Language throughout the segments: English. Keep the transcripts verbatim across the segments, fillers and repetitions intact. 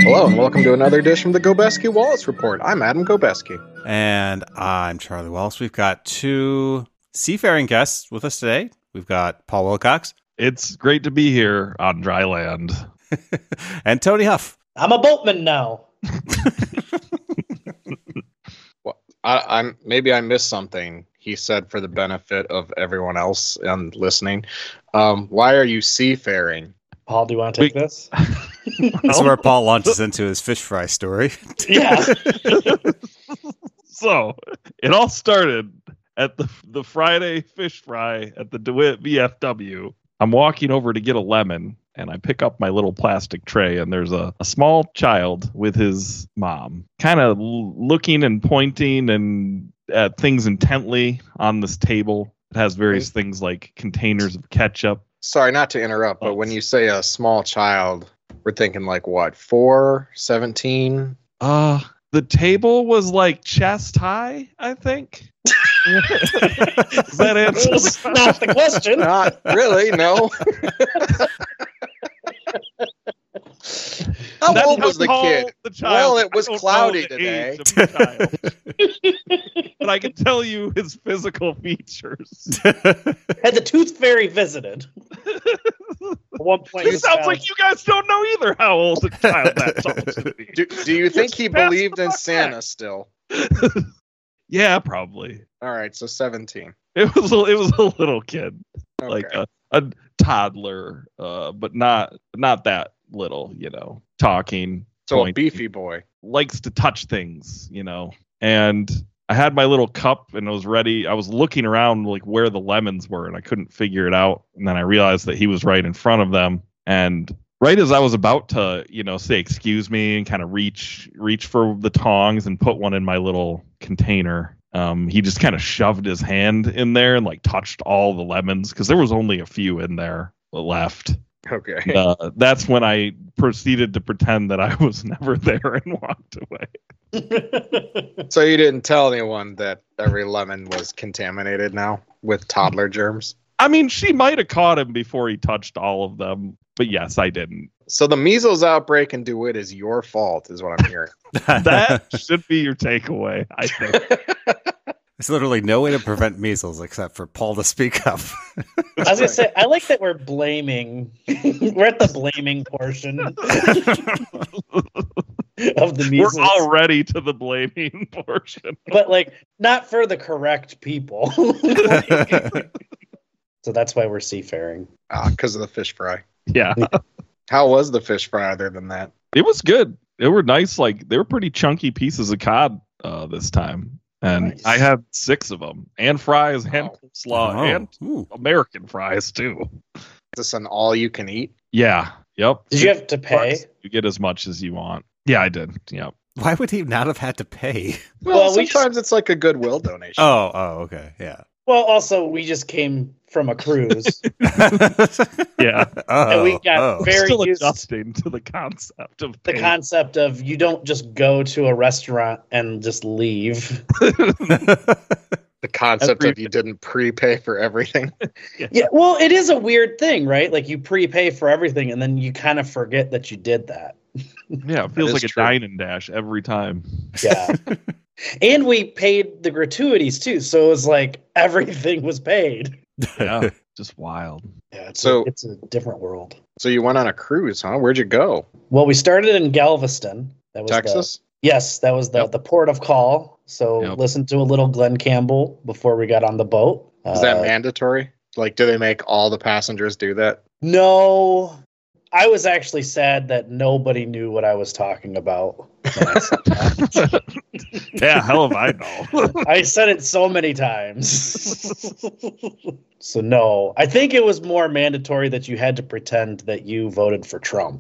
Hello and welcome to another edition from the Gobeski Wallace Report. I'm Adam Gobeski. And I'm Charlie Wallace. We've got two seafaring guests with us today. We've got Paul Wilcox. It's great to be here on dry land. And Tony Huff. I'm a boatman now. Well, I, I'm maybe I missed something he said for the benefit of everyone else and listening. Um, why are you seafaring? Paul, do you want to take We- this? This is where Paul launches into his fish fry story. Yeah. So it all started at the the Friday fish fry at the DeWitt V F W. I'm walking over to get a lemon, and I pick up my little plastic tray, and there's a, a small child with his mom, kind of l- looking and pointing and at things intently on this table. It has various things like containers of ketchup. Sorry, not to interrupt, but when you say a small child, we're thinking like what, four, seventeen? Uh, the table was like chest high, I think. Does that answer? That's not the question. Not really, no. How That's old was the tall kid? the child- Well, it I was don't know cloudy the today. age of the child. But I can tell you his physical features. Had the tooth fairy visited? At one point, It this sounds child- like you guys don't know either how old a child that tall should be. Do, do you think he Pass believed the in buck Santa back. still? Yeah, probably. All right, so seventeen. It was a, it was a little kid, Okay. like a, a toddler, uh, but not not that little, you know, talking. so a pointing. beefy boy. Likes to touch things, you know. And I had my little cup and I was ready. I was looking around like where the lemons were and I couldn't figure it out. And then I realized that he was right in front of them. And right as I was about to, you know, say excuse me and kind of reach reach for the tongs and put one in my little container, um, he just kind of shoved his hand in there and like touched all the lemons because there was only a few in there left. Okay. Uh, that's when I proceeded to pretend that I was never there and walked away. So you didn't tell anyone that every lemon was contaminated now with toddler germs? I mean, she might have caught him before he touched all of them, but yes, I didn't. So the measles outbreak in DeWitt is your fault, is what I'm hearing. That should be your takeaway, I think. There's literally no way to prevent measles except for Paul to speak up. I was gonna say, I like that we're blaming. We're at the blaming portion of the measles, We're already to the blaming portion. but like not for the correct people. So that's why we're seafaring. Ah, because of the fish fry. Yeah, How was the fish fry other than that? it was good. They were nice, like they were pretty chunky pieces of cod uh, this time. And Nice. I had six of them, and fries, and Oh. coleslaw, Oh, and ooh. American fries too. Is this an all you can eat? Yeah, yep. Did you have to pay? You get as much as you want. Yeah, I did. Yep. Why would he not have had to pay? Well, Well, we sometimes it's like a goodwill donation. Oh, oh, okay, yeah. Well, also we just came from a cruise, Yeah. Oh, and we got oh. very Still used adjusting to the concept of the pay. concept of you don't just go to a restaurant and just leave. The concept Every- of you didn't prepay for everything. Yeah, well, it is a weird thing, right? Like you prepay for everything, and then you kind of forget that you did that. Yeah, it feels is like a true. dine and dash every time. Yeah, and we paid the gratuities too, so it was like everything was paid. Yeah, just wild. Yeah, it's So- a, it's a different world. So you went on a cruise, huh? Where'd you go? Well, we started in Galveston. That was the- Texas? yes, that was the Yep. the port of call. So Yep. listen to a little Glenn Campbell before we got on the boat. Is that Uh, mandatory? Like, do they make all the passengers do that? No, I was actually sad that nobody knew what I was talking about. when I said that. Yeah, hell if I know. I said it so many times. So no, I think it was more mandatory that you had to pretend that you voted for Trump.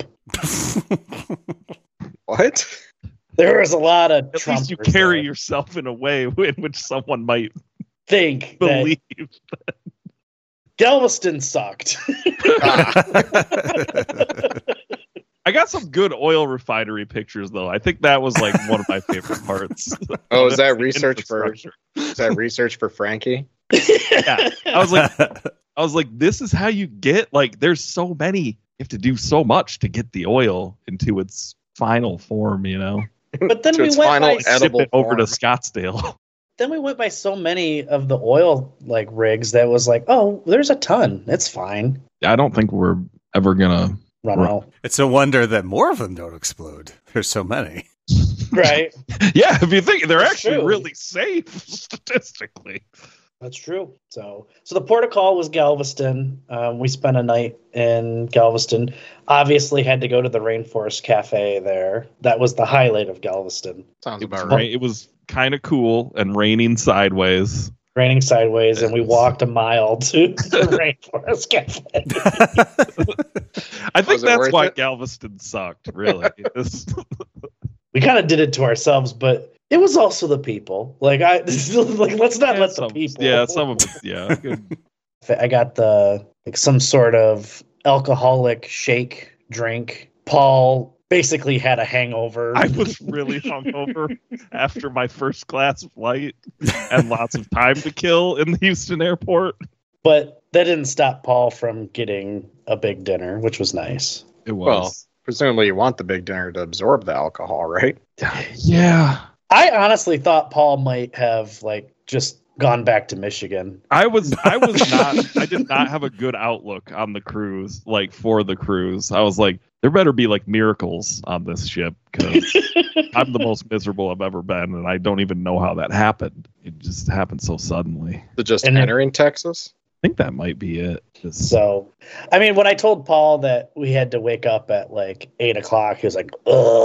What? There was a lot of At Trumpers least you carry that yourself in a way in which someone might think that believe. Galveston sucked. I got some good oil refinery pictures, though. I think that was like one of my favorite parts. Oh, is that The research for infrastructure. is that research for Frankie? Yeah, I was like, I was like, this is how you get like. There's so many. You have to do so much to get the oil into its final form, you know. But then To we its went final by Ship edible it over to form. Scottsdale. then we went by so many of the oil like rigs that was like, oh, there's a ton. It's fine. I don't think we're ever gonna. Run Right. out. It's a wonder that more of them don't explode. There's so many. Right. Yeah, if you think they're That's actually true. really safe statistically. That's true. So, so the port of call was Galveston. Um, we spent a night in Galveston. Obviously, had to go to the Rainforest Cafe there. That was the highlight of Galveston. Sounds It was, about ra- right. it was kind of cool and raining sideways. Raining sideways, and we Yes. walked a mile to the Rainforest Cafe. I think Was it that's worth why it? Galveston sucked. Really, It's- We kind of did it to ourselves, but it was also the people. Like I, like let's not yeah, let the some, people. yeah, some of it. Yeah, good. I got the like some sort of alcoholic shake drink. Paul basically had a hangover. I was really hungover after my first class flight and lots of time to kill in the Houston airport. But that didn't stop Paul from getting a big dinner, which was nice. It Well, was. presumably you want the big dinner to absorb the alcohol, right? Yeah. I honestly thought Paul might have like just gone back to Michigan. I was I was not I did not have a good outlook on the cruise, like for the cruise. I was like, there better be like miracles on this ship because I'm the most miserable I've ever been, and I don't even know how that happened. It just happened so suddenly. To just And then- entering Texas? I think that might be it. Just- So, I mean, when I told Paul that we had to wake up at like eight o'clock, he was like,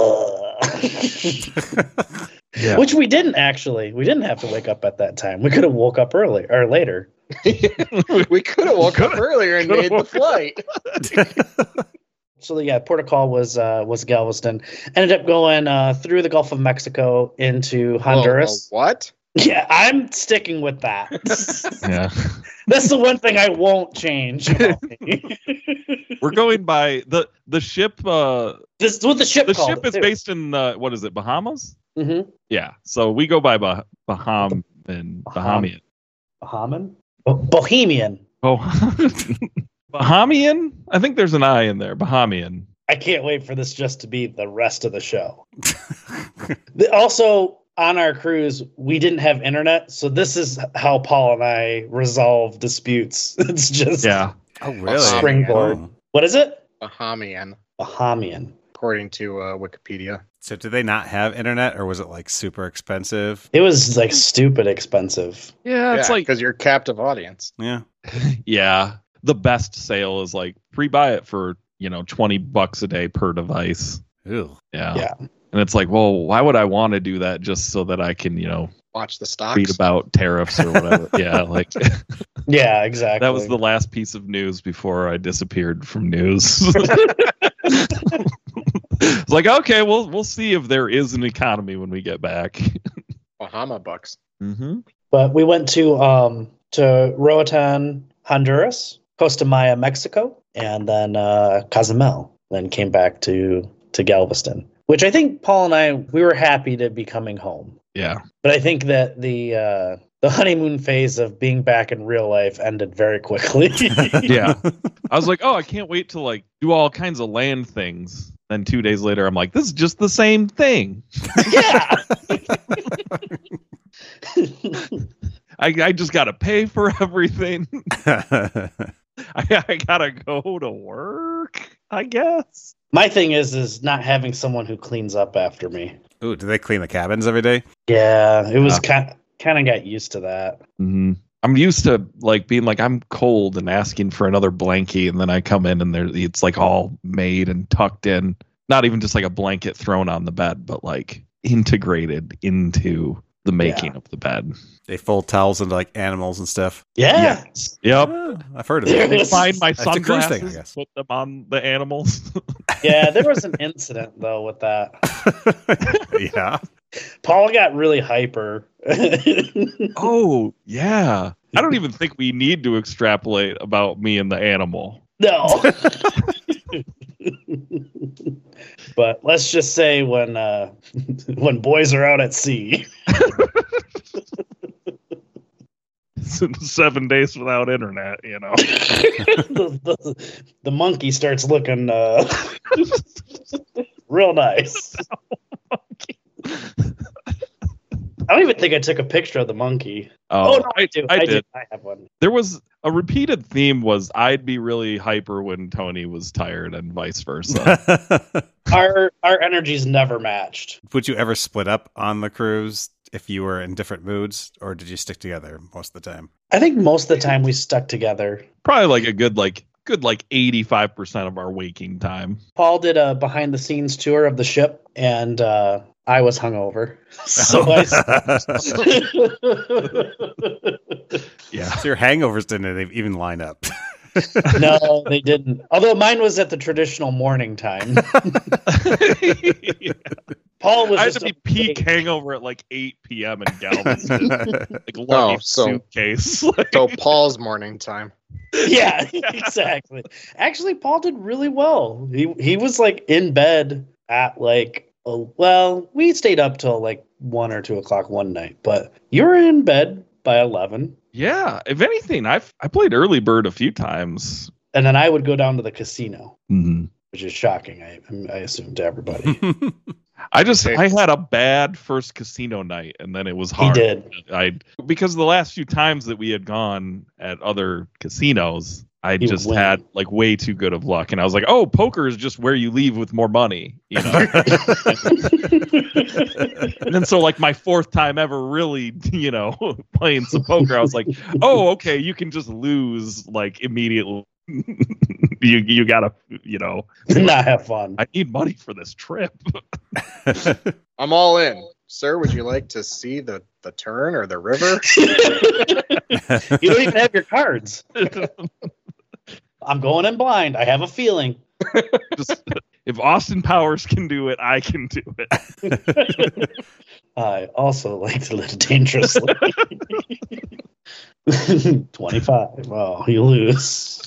ugh. yeah. Which we didn't actually. We didn't have to wake up at that time. We could have woke up early or later. We could have woke up Coulda- earlier and coulda made the woke flight. So yeah, Port of Call was uh, was Galveston. Ended up going uh, through the Gulf of Mexico into Honduras. Whoa, whoa, what? Yeah, I'm sticking with that. yeah. That's the one thing I won't change. about me. We're going by the the ship uh This is what the ship the called ship it, is too. based in uh, what is it, Bahamas? Mhm. Yeah. So we go by bah- Baham and Bahamian. Bahamian? Bo- Bohemian. Oh, Bahamian? I think there's an I in there. Bahamian. I can't wait for this just to be the rest of the show. The- also, on our cruise, we didn't have internet, so this is how Paul and I resolve disputes. It's just Yeah. Oh, really? Springboard. Oh. What is it? Bahamian, Bahamian. according to uh, Wikipedia. So did they not have internet, or was it like super expensive? It was like stupid expensive. Yeah, it's yeah, like because you're a captive audience. Yeah. yeah. The best sale is like pre-buy it for, you know, twenty bucks a day per device. Ew. Yeah. Yeah. And it's like, well, why would I want to do that just so that I can, you know, Watch the stocks. read about tariffs or whatever? Yeah, like Yeah, exactly. that was the last piece of news before I disappeared from news. It's like, okay, we'll we'll see if there is an economy when we get back. Bahama bucks. Mm-hmm. But we went to um to Roatan, Honduras, Costa Maya, Mexico, and then uh, Cozumel. Then came back to to Galveston, which I think Paul and I we were happy to be coming home. Yeah. But I think that the uh, the honeymoon phase of being back in real life ended very quickly. Yeah. I was like, oh, I can't wait to like do all kinds of land things. Then two days later, I'm like, this is just the same thing. Yeah. I, I just got to pay for everything. I, I got to go to work, I guess. My thing is is not having someone who cleans up after me. Ooh, do they clean the cabins every day? Yeah, it was Yeah. kind kind of got used to that. Mm-hmm. I'm used to like being like, I'm cold and asking for another blankie. And then I come in and there it's like all made and tucked in. Not even just like a blanket thrown on the bed, but like integrated into the making Yeah. of the bed. They fold towels into like animals and stuff. Yeah. Yep. Oh, I've heard of There it. They was- find my That's a cruise sunglasses, thing, I guess. put them on the animals. Yeah, there was an incident though with that. Yeah. Paul got really hyper. Oh, yeah. I don't even think we need to extrapolate about me and the animal. No. But let's just say when uh, when boys are out at sea. Seven days without internet, you know. the, the, the monkey starts looking uh, real nice. I don't even think I took a picture of the monkey. Oh, Oh, no, I do. I, I, did. did. I have one. There was a repeated theme was I'd be really hyper when Tony was tired and vice versa. Our our energies never matched. Would you ever split up on the cruise if you were in different moods, or did you stick together most of the time? I think most of the time we stuck together. Probably like a good like good like eighty-five percent of our waking time. Paul did a behind the scenes tour of the ship, and uh, I was hungover. So I Yeah. So your hangovers didn't even line up. No, they didn't. Although mine was at the traditional morning time. Paul was I had just to be a- peak hangover at like eight p.m. in Galveston. Like Oh, lugging so- suitcase. Like, So Paul's morning time. Yeah, exactly. Actually, Paul did really well. He he was like in bed at like oh, well, we stayed up till like one or two o'clock one night, but you were in bed by eleven. yeah, if anything, I've I played early bird a few times. And then I would go down to the casino, Mm-hmm. which is shocking, I I assume, to everybody. I just Okay. I had a bad first casino night, and then it was He hard. did. I because the last few times that we had gone at other casinos, I He would just win. had like way too good of luck, and I was like, "Oh, poker is just where you leave with more money," you know. And then so like my fourth time ever really, you know, playing some poker, I was like, "Oh, okay, you can just lose like immediately." you you gotta, you know, Not have fun. I need money for this trip. I'm all in. Sir, would you like to see the, the turn or the river? You don't even have your cards. I'm going in blind. I have a feeling. Just, if Austin Powers can do it, I can do it. I also like to live dangerously. twenty-five. Oh, you lose.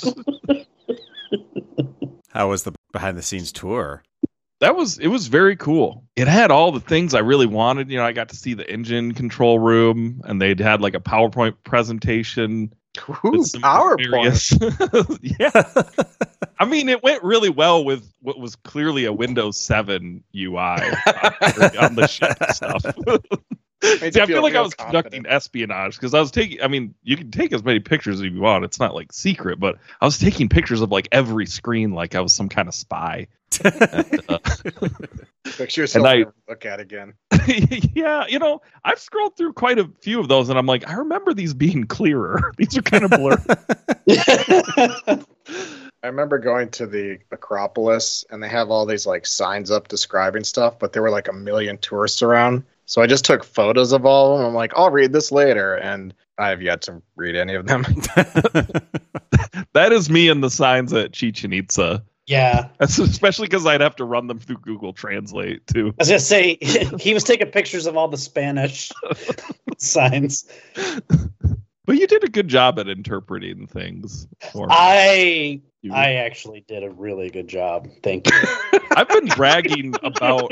How was the behind the scenes tour? That was it was very cool. It had all the things I really wanted. You know, I got to see the engine control room, and they'd had like a PowerPoint presentation. Ooh, with some PowerPoint. various- yeah. I mean, it went really well with what was clearly a Windows seven U I on, on the ship stuff. Made See, you I feel like I real was confident. conducting espionage because I was taking, I mean, you can take as many pictures as you want. It's not like secret, but I was taking pictures of like every screen like I was some kind of spy. And, uh, Pictures And you'll I- never look at again. yeah, you know, I've scrolled through quite a few of those and I'm like, I remember these being clearer. These are kind of blurry. I remember going to the Acropolis and they have all these like signs up describing stuff, but there were like a million tourists around. So I just took photos of all of them. I'm like, I'll read this later. And I have yet to read any of them. That is me and the signs at Chichen Itza. Yeah. That's especially because I'd have to run them through Google Translate too. I was gonna say he was taking pictures of all the Spanish signs. But you did a good job at interpreting things. For me. I You- I actually did a really good job. Thank you. I've been bragging about.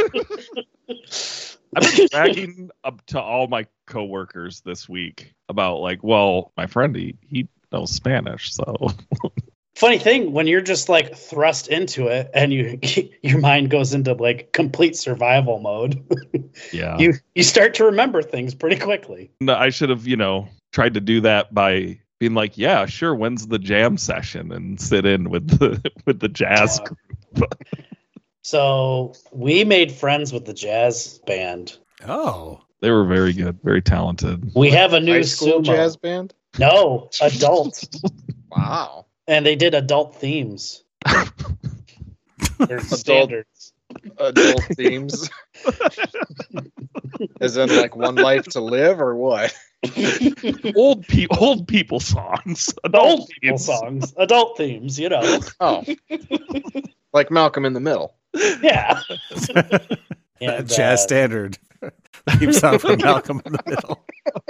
I've been bragging up to all my coworkers this week about like, well, my friend he, he knows Spanish, so Funny thing, when you're just like thrust into it and you your mind goes into like complete survival mode, yeah. you you start to remember things pretty quickly. No, I should have, you know, tried to do that by being like, yeah, sure, when's the jam session and sit in with the with the jazz Uh, group. So we made friends with the jazz band. Oh. They were very good, very talented. We have a new High school sumo. jazz band? No, adult. Wow. And they did adult themes. They're standards. Adult themes. Is it like One Life to Live or what? old pe- old people songs. Adult people themes. songs. Adult themes, you know. Oh. Like Malcolm in the Middle. Yeah. And, Jazz uh, standard. Theme song from Malcolm in the Middle.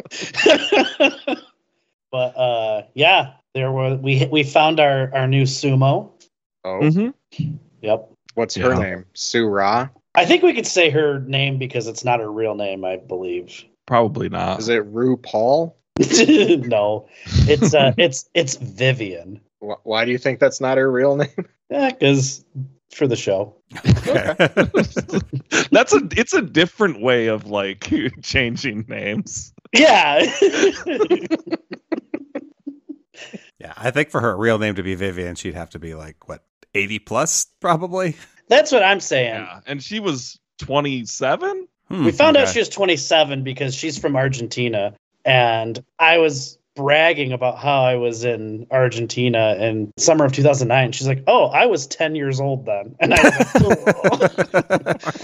but uh yeah, there were we we found our our new sumo. Oh. Mhm. Yep. What's her Yeah. name? Sue Ra? I think we could say her name because it's not her real name, I believe. Probably not. Is it Rue Paul? No. It's uh it's it's Vivian. Wh- Why do you think that's not her real name? Yeah, because for the show. Okay. That's a it's a different way of like changing names. Yeah. Yeah, I think for her real name to be Vivian, she'd have to be like, what, eighty plus, probably? That's what I'm saying. Yeah, and she was twenty-seven. Hmm, We found okay. out she was twenty-seven because she's from Argentina, and I was bragging about how I was in Argentina in summer of two thousand nine. She's like, "Oh, I was ten years old then," and I was like,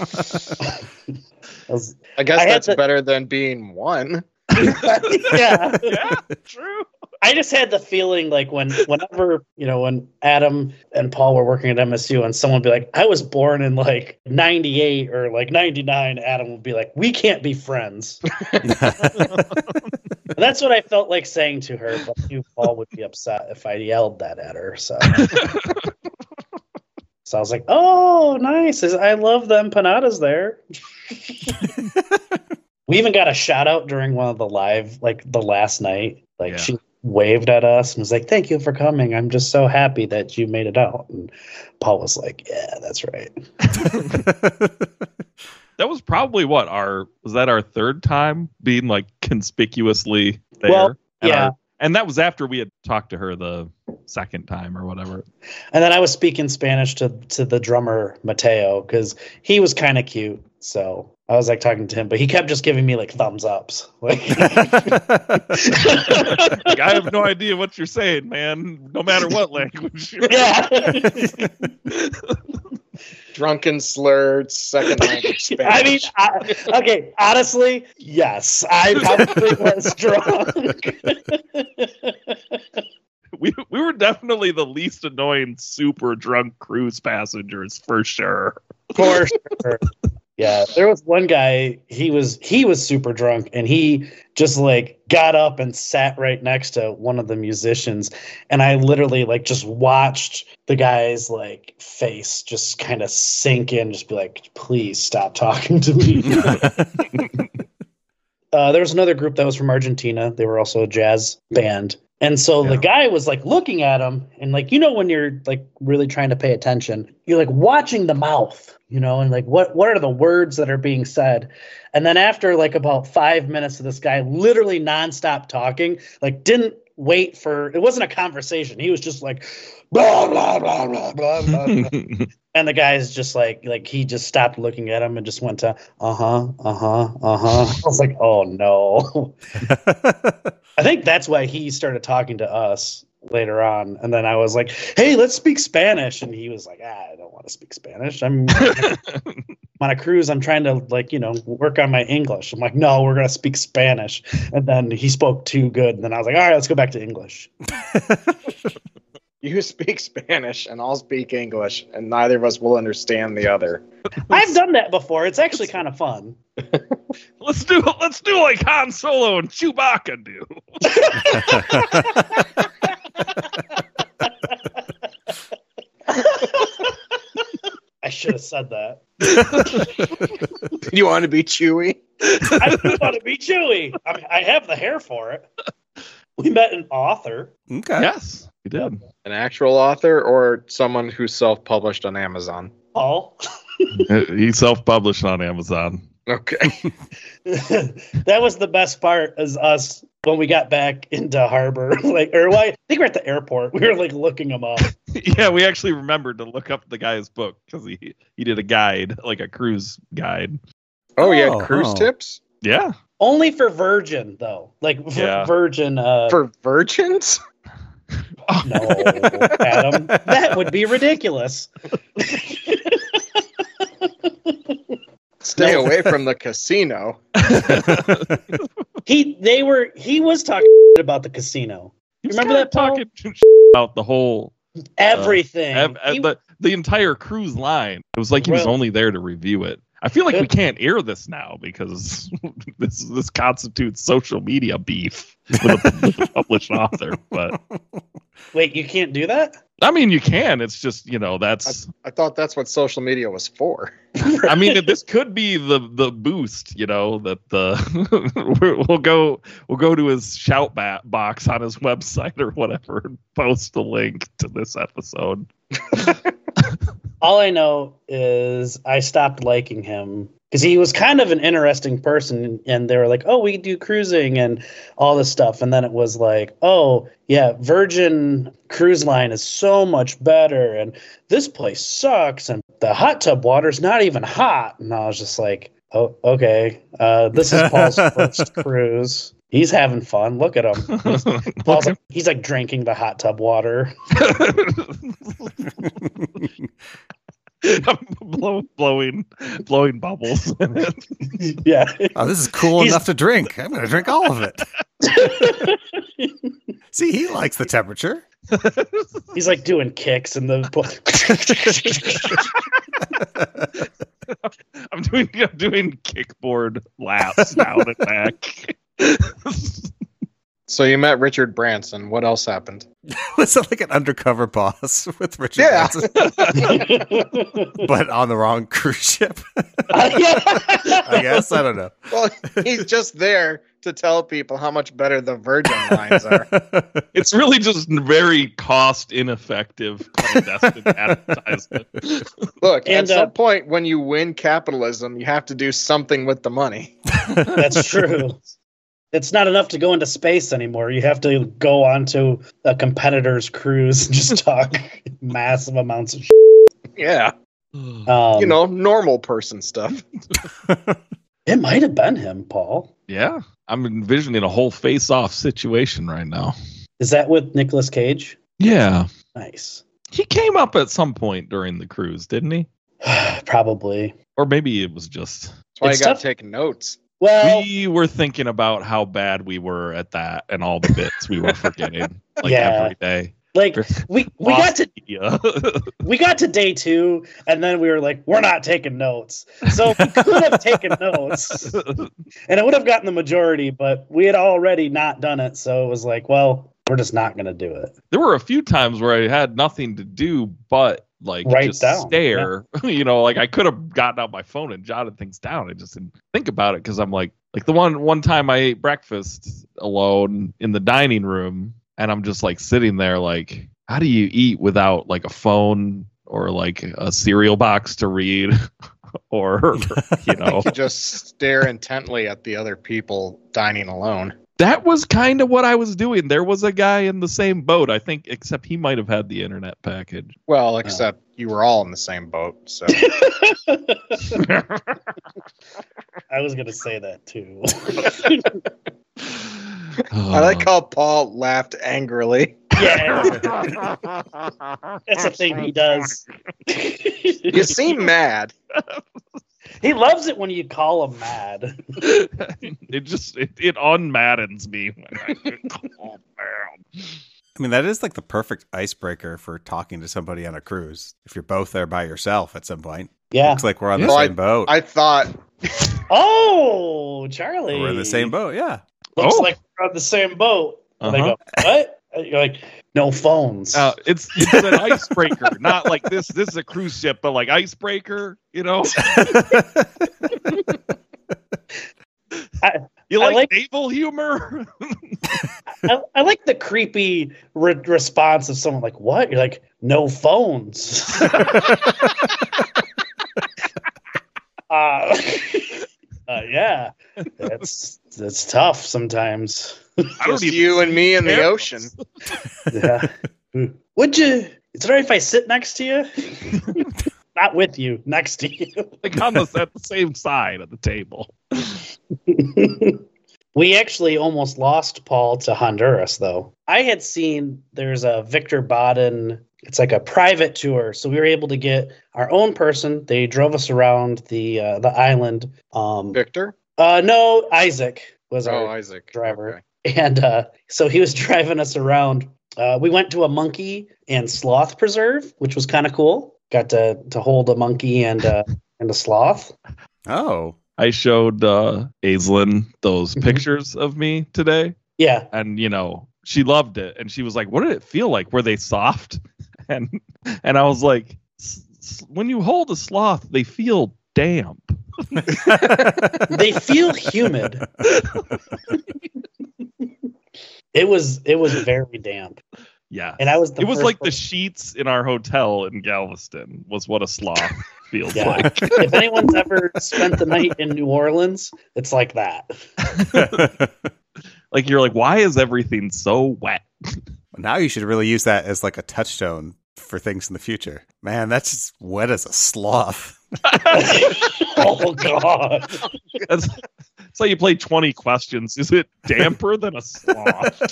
I, was, I guess I had that's to- better than being one. yeah. Yeah, true. I just had the feeling like when, whenever, you know, when Adam and Paul were working at M S U and someone would be like, I was born in like ninety-eight or like ninety-nine, Adam would be like, we can't be friends. And that's what I felt like saying to her, but I knew Paul would be upset if I yelled that at her. So, so I was like, oh, nice. I love the empanadas there. We even got a shout out during one of the live, like the last night. Like Yeah. she waved at us and was like, thank you for coming. I'm just so happy that you made it out. And Paul was like, yeah, that's right. That was probably what our was that our third time being like conspicuously there. Well, and yeah. our- and that was after we had talked to her the second time or whatever. And then I was speaking Spanish to, to the drummer, Mateo, because he was kind of cute. So I was like talking to him, but he kept just giving me like thumbs ups. Like, Like, I have no idea what you're saying, man. No matter what language. yeah. Drunken, slurred, second language Spanish. I mean, I, okay, honestly, yes, I probably was drunk. we we were definitely the least annoying super drunk cruise passengers for sure. For sure. Yeah, there was one guy, he was he was super drunk and he just like got up and sat right next to one of the musicians, and I literally like just watched the guy's like face just kind of sink in, just be like, please stop talking to me. Uh, there was another group that was from Argentina. They were also a jazz band. And so Yeah. the guy was like looking at him and like, you know, when you're like really trying to pay attention, you're like watching the mouth, you know, and like what, what are the words that are being said? And then after like about five minutes of this guy literally nonstop talking, like didn't wait for, it wasn't a conversation. He was just like, blah, blah, blah, blah, blah, blah, blah. And the guy's just like, like he just stopped looking at him and just went to, uh-huh, uh-huh, uh-huh. I was like, oh no. I think that's why he started talking to us later on. And then I was like, hey, let's speak Spanish. And he was like, ah, I don't want to speak Spanish. I'm on a cruise. I'm trying to like, you know, work on my English. I'm like, no, we're going to speak Spanish. And then he spoke too good. And then I was like, all right, let's go back to English. You speak Spanish and I'll speak English, and neither of us will understand the other. I've done that before. It's actually kind of fun. Let's do let's do like Han Solo and Chewbacca do. I should have said that. You want to be Chewy? I don't want to be Chewy. I mean, I have the hair for it. We met an author. Okay. Yes, we did. An actual author or someone who's self-published on Amazon? Paul. He self-published on Amazon. Okay. That was the best part, is us when we got back into harbor, like, or well, I think we're at the airport. We were like looking him up. Yeah, we actually remembered to look up the guy's book because he, he did a guide, like a cruise guide. Oh, yeah, Oh, cruise oh. tips? Yeah. Only for Virgin, though. Like v- Yeah. Virgin. Uh, For virgins? no, Adam, that would be ridiculous. Stay No. away from the casino. He, they were, he was talking about the casino. He was Remember kinda that, Paul? talking about the whole Everything. ev- ev- He- the the entire cruise line. It was like he was Really? only there to review it. I feel like we Good. can't air this now because this this constitutes social media beef with a, with a published author. But Wait, you can't do that? I mean, you can. It's just, you know, that's. I thought that's what social media was for. I mean, this could be the the boost. You know, that the we'll go we'll go to his shout ba- box on his website or whatever and post the link to this episode. All I know is I stopped liking him because he was kind of an interesting person, and they were like, "Oh, we do cruising and all this stuff," and then it was like, "Oh, yeah, Virgin Cruise Line is so much better, and this place sucks, and the hot tub water's not even hot." And I was just like, "Oh, okay, uh, this is Paul's first cruise. He's having fun. Look at him. He's, Paul's like, he's like drinking the hot tub water." I'm blow, blowing, blowing bubbles in it. Yeah. Oh, this is cool He's- enough to drink. I'm going to drink all of it. See, he likes the temperature. He's like doing kicks in the pool. I'm doing, I'm doing kickboard laps down and back. So you met Richard Branson. What else happened? Was it like an undercover boss with Richard Yeah. Branson, but on the wrong cruise ship? Yeah. I guess. I don't know. Well, he's just there to tell people how much better the Virgin lines are. It's really just very cost ineffective clandestine advertisement. Look, And, at uh, some point when you win capitalism, you have to do something with the money. That's true. It's not enough to go into space anymore. You have to go onto a competitor's cruise and just talk massive amounts of shit. Yeah. Um, You know, normal person stuff. it might have been him, Paul. Yeah, I'm envisioning a whole face-off situation right now. Is that with Nicolas Cage? Yeah, Nice. he came up at some point during the cruise, didn't he? Probably. Or maybe it was just That's why It's you got tough. to take notes. Well, we were thinking about how bad we were at that and all the bits we were forgetting, like Yeah. every day. like we we got to media. we got to day two, and then we were like, we're not taking notes. So we could have taken notes, and it would have gotten the majority, but we had already not done it. So it was like, well, we're just not going to do it. There were a few times where I had nothing to do but like Write just down, stare. You know, like I could have gotten out my phone and jotted things down. I just didn't think about it because I'm like, like the one one time I ate breakfast alone in the dining room, and I'm just like sitting there, like, how do you eat without like a phone or like a cereal box to read, or you know, You just stare intently at the other people dining alone. that was kind of what I was doing. There was a guy in the same boat, I think, except he might have had the internet package. Well, except you were all in the same boat. So I was going to say that too. I like how Paul laughed angrily. Yeah, that's a thing he does. You seem mad. He loves it when you call him mad. it just it, it unmaddens me when I get called mad. I mean, that is like the perfect icebreaker for talking to somebody on a cruise. If you're both there by yourself at some point, Yeah. looks like we're on the Yeah. same boat. I thought, Oh, Charlie. We're in the same boat. Yeah. Looks Oh. like we're on the same boat. And Uh-huh. they go, what? And you're like, no phones. Uh, it's it's an icebreaker, not like this. This is a cruise ship, but like icebreaker. You know, I, you I like, like- naval humor. I, I like the creepy re- response of someone like, what? You're like, no phones. uh, uh, yeah, that's that's tough sometimes. I don't just even you and me in the care. ocean. Yeah. Would you? Is it all right if I sit next to you? Not with you, next to you. like on the at the same side of the table. We actually almost lost Paul to Honduras, though. I had seen there's a Victor Baden. It's like a private tour, so we were able to get our own person. They drove us around the uh, the island. Um, Victor? uh, no, Isaac was Oh, our Isaac. driver. Okay. And uh, so he was driving us around. Uh, we went to a monkey and sloth preserve, which was kind of cool. Got to to hold a monkey and uh, and a sloth. Oh. I showed uh, Aislinn those Mhm. pictures of me today, Yeah, and you know she loved it, and she was like, "What did it feel like? Were they soft?" And and I was like, "S- s- "When you hold a sloth, they feel damp." they feel humid. It was it was very damp. Yeah. And I was the It was first like the person- sheets in our hotel in Galveston was what a sloth feels Yeah. like. If anyone's ever spent the night in New Orleans, it's like that. Like you're like, why is everything so wet? Now you should really use that as like a touchstone for things in the future. Man, that's just wet as a sloth. Oh God. That's, it's like you play twenty questions. Is it damper than a sloth?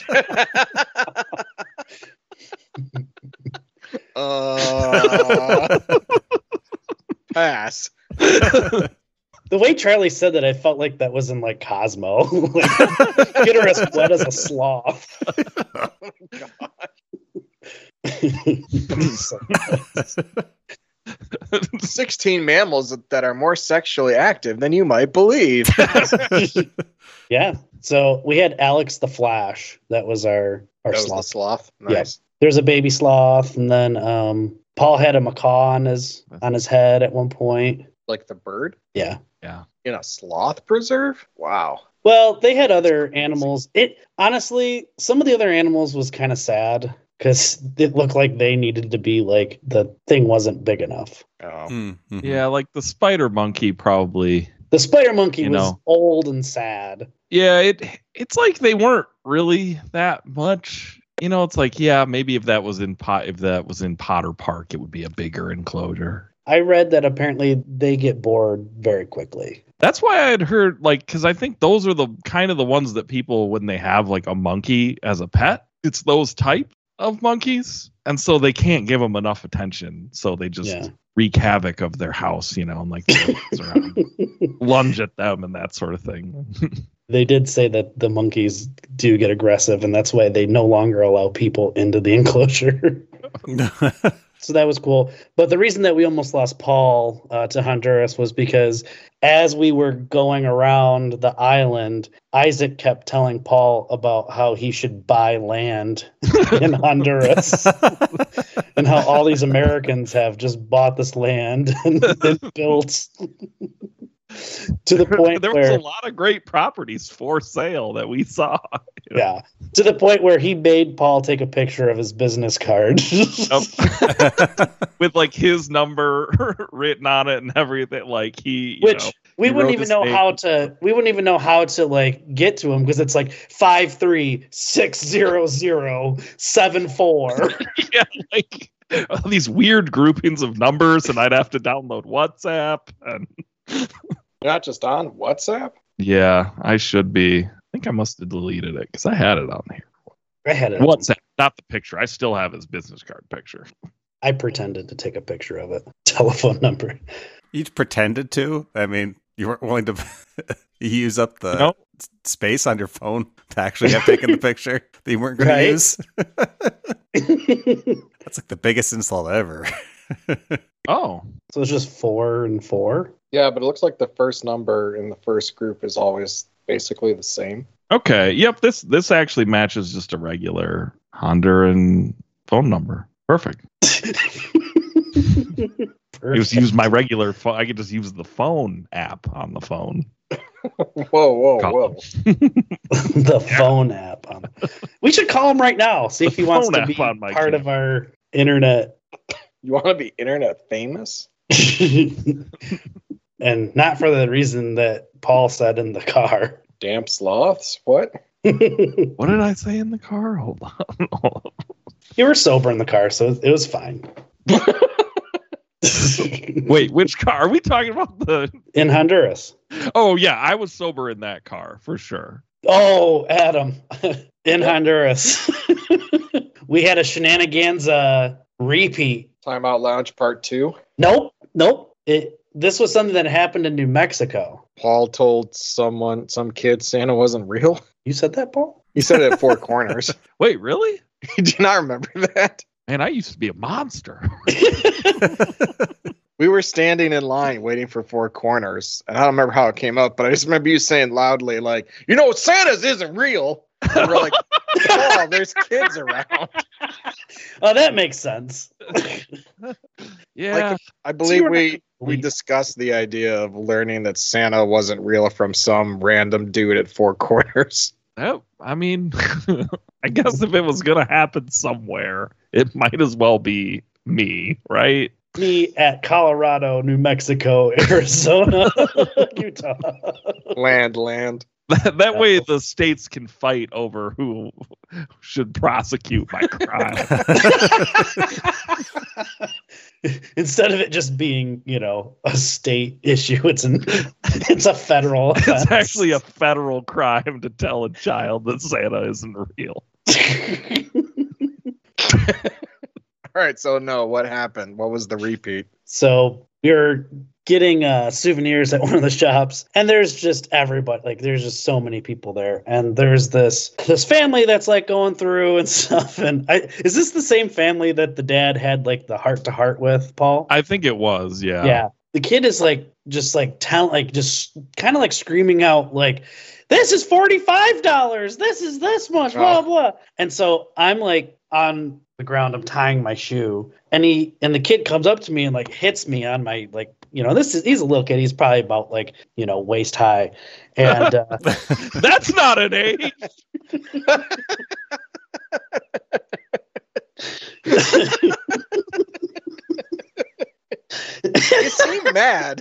Uh, pass. The way Charlie said that, I felt like that was in like Cosmo. Like, get her as wet as a sloth. sixteen mammals that are more sexually active than you might believe. Yeah. So we had Alex the Flash. That was our our That was the sloth. sloth. Yeah. Nice. There's a baby sloth, and then um, Paul had a macaw on his on his head at one point. Like the bird Yeah. Yeah. in a sloth preserve. Wow. Well, they had other animals. It honestly, some of the other animals was kind of sad because it looked like they needed to be like the thing wasn't big enough. Oh. Mm-hmm. Yeah, like the spider monkey probably. The spider monkey You was know. old and sad. Yeah, it it's like they weren't really that much. You know, it's like, yeah, maybe if that was in pot if that was in Potter Park, it would be a bigger enclosure. I read that apparently they get bored very quickly. That's why I had heard, like, because I think those are the kind of the ones that people, when they have like a monkey as a pet, it's those type of monkeys, and so they can't give them enough attention, so they just Yeah. wreak havoc of their house, you know, and like they around, lunge at them and that sort of thing. They did say that the monkeys do get aggressive, and that's why they no longer allow people into the enclosure. So that was cool. But the reason that we almost lost Paul uh, to Honduras was because as we were going around the island, Isaac kept telling Paul about how he should buy land in Honduras and how all these Americans have just bought this land and, and built to the point there was where a lot of great properties for sale that we saw. you know? yeah, to the point where he made Paul take a picture of his business card. With like his number written on it and everything. Like he, you Which know, we he wouldn't wrote even his know name. how to we wouldn't even know how to like get to him because it's like five three six zero zero seven four. yeah, like all these weird groupings of numbers, and I'd have to download WhatsApp. And You're not just on WhatsApp? yeah, I should be. I think I must have deleted it because I had it on here. I had it. WhatsApp, not the picture. I still have his business card picture. I pretended to take a picture of it. Telephone number. You pretended to? I mean, you weren't willing to use up the No. s- space on your phone to actually have taken the picture that you weren't going Right. to use? That's like the biggest insult ever. Oh, So it's just four and four. Yeah, but it looks like the first number in the first group is always basically the same. okay. Yep. This this actually matches just a regular Honduran phone number. Perfect. I just use my regular phone. I could just use the phone app on the phone. Whoa, whoa, Call whoa. The phone app. On. We should call him right now. See if The he wants phone to app be on my part key. of our internet. You want to be internet famous? And not for the reason that Paul said in the car. Damp sloths? What? What did I say in the car? Hold on. Hold on. You were sober in the car, so it was fine. Wait, which car? Are we talking about the... In Honduras. Oh, yeah. I was sober in that car, for sure. Oh, Adam. In Honduras. We had a shenanigans uh, repeat. Timeout Lounge Part two. Nope. Nope. It, this was something that happened in New Mexico. Paul told someone, some kid, Santa wasn't real. You said that, Paul? He said it at Four Corners. Wait, really? You do not remember that? Man, I used to be a monster. We were standing in line waiting for Four Corners, and I don't remember how it came up, but I just remember you saying loudly, like, you know, Santa's isn't real. And we're like, oh, there's kids around. Oh, that makes sense. Yeah. Like, I believe you're we not- we discussed the idea of learning that Santa wasn't real from some random dude at Four Corners. that I mean, I guess if it was going to happen somewhere, it might as well be me, right? Me at Colorado, New Mexico, Arizona, Utah. Land, land. That, that way the states can fight over who should prosecute my crime. Instead of it just being, you know, a state issue, it's an it's a federal offense. It's actually a federal crime to tell a child that Santa isn't real. All right, so no, what happened? What was the repeat? So we were getting uh, souvenirs at one of the shops, and there's just everybody. Like, there's just so many people there, and there's this this family that's like going through and stuff. And I, is this the same family that the dad had like the heart to heart with, Paul? I think it was, yeah. Yeah. The kid is like just like tell like just kind of like screaming out like, "This is forty-five dollars. This is this much, blah blah." And so I'm like on the ground, I'm tying my shoe, and he and the kid comes up to me and like hits me on my like, you know, this is he's a little kid, he's probably about like, you know, waist high, and uh, that's not an age. You seem mad.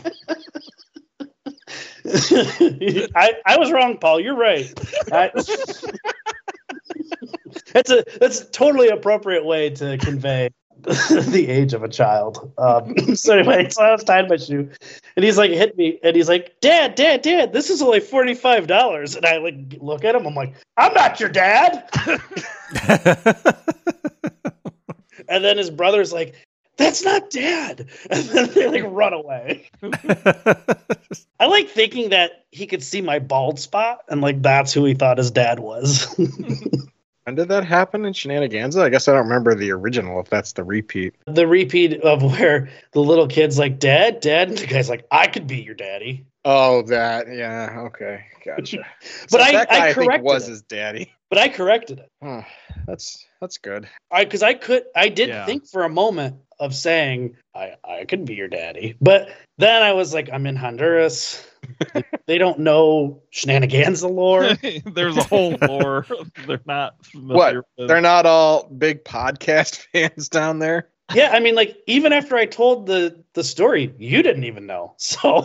I I was wrong, Paul. You're right. I, That's a that's a totally appropriate way to convey the age of a child. Um, so anyway, so I was tying my shoe, and he's like hit me, and he's like, "Dad, Dad, Dad, this is only forty five dollars." And I like look at him, I'm like, "I'm not your dad." And then his brother's like, "That's not Dad," and then they like run away. I like thinking that he could see my bald spot, and like that's who he thought his dad was. When did that happen in Shenaniganza? I guess I don't remember the original, if that's the repeat. The repeat of where the little kid's like, "Dad, Dad," and the guy's like, "I could be your daddy." Oh, that, yeah, okay, gotcha. But so I, that guy, I I think, corrected was it. his daddy. But I corrected it. Oh, that's that's good. I because I could I did Yeah. think for a moment of saying I I could be your daddy, but then I was like, I'm in Honduras. They don't know Shenaniganza lore. There's a whole lore they're not familiar What? with. They're not all big podcast fans down there? Yeah, I mean, like even after I told the the story, you didn't even know. So,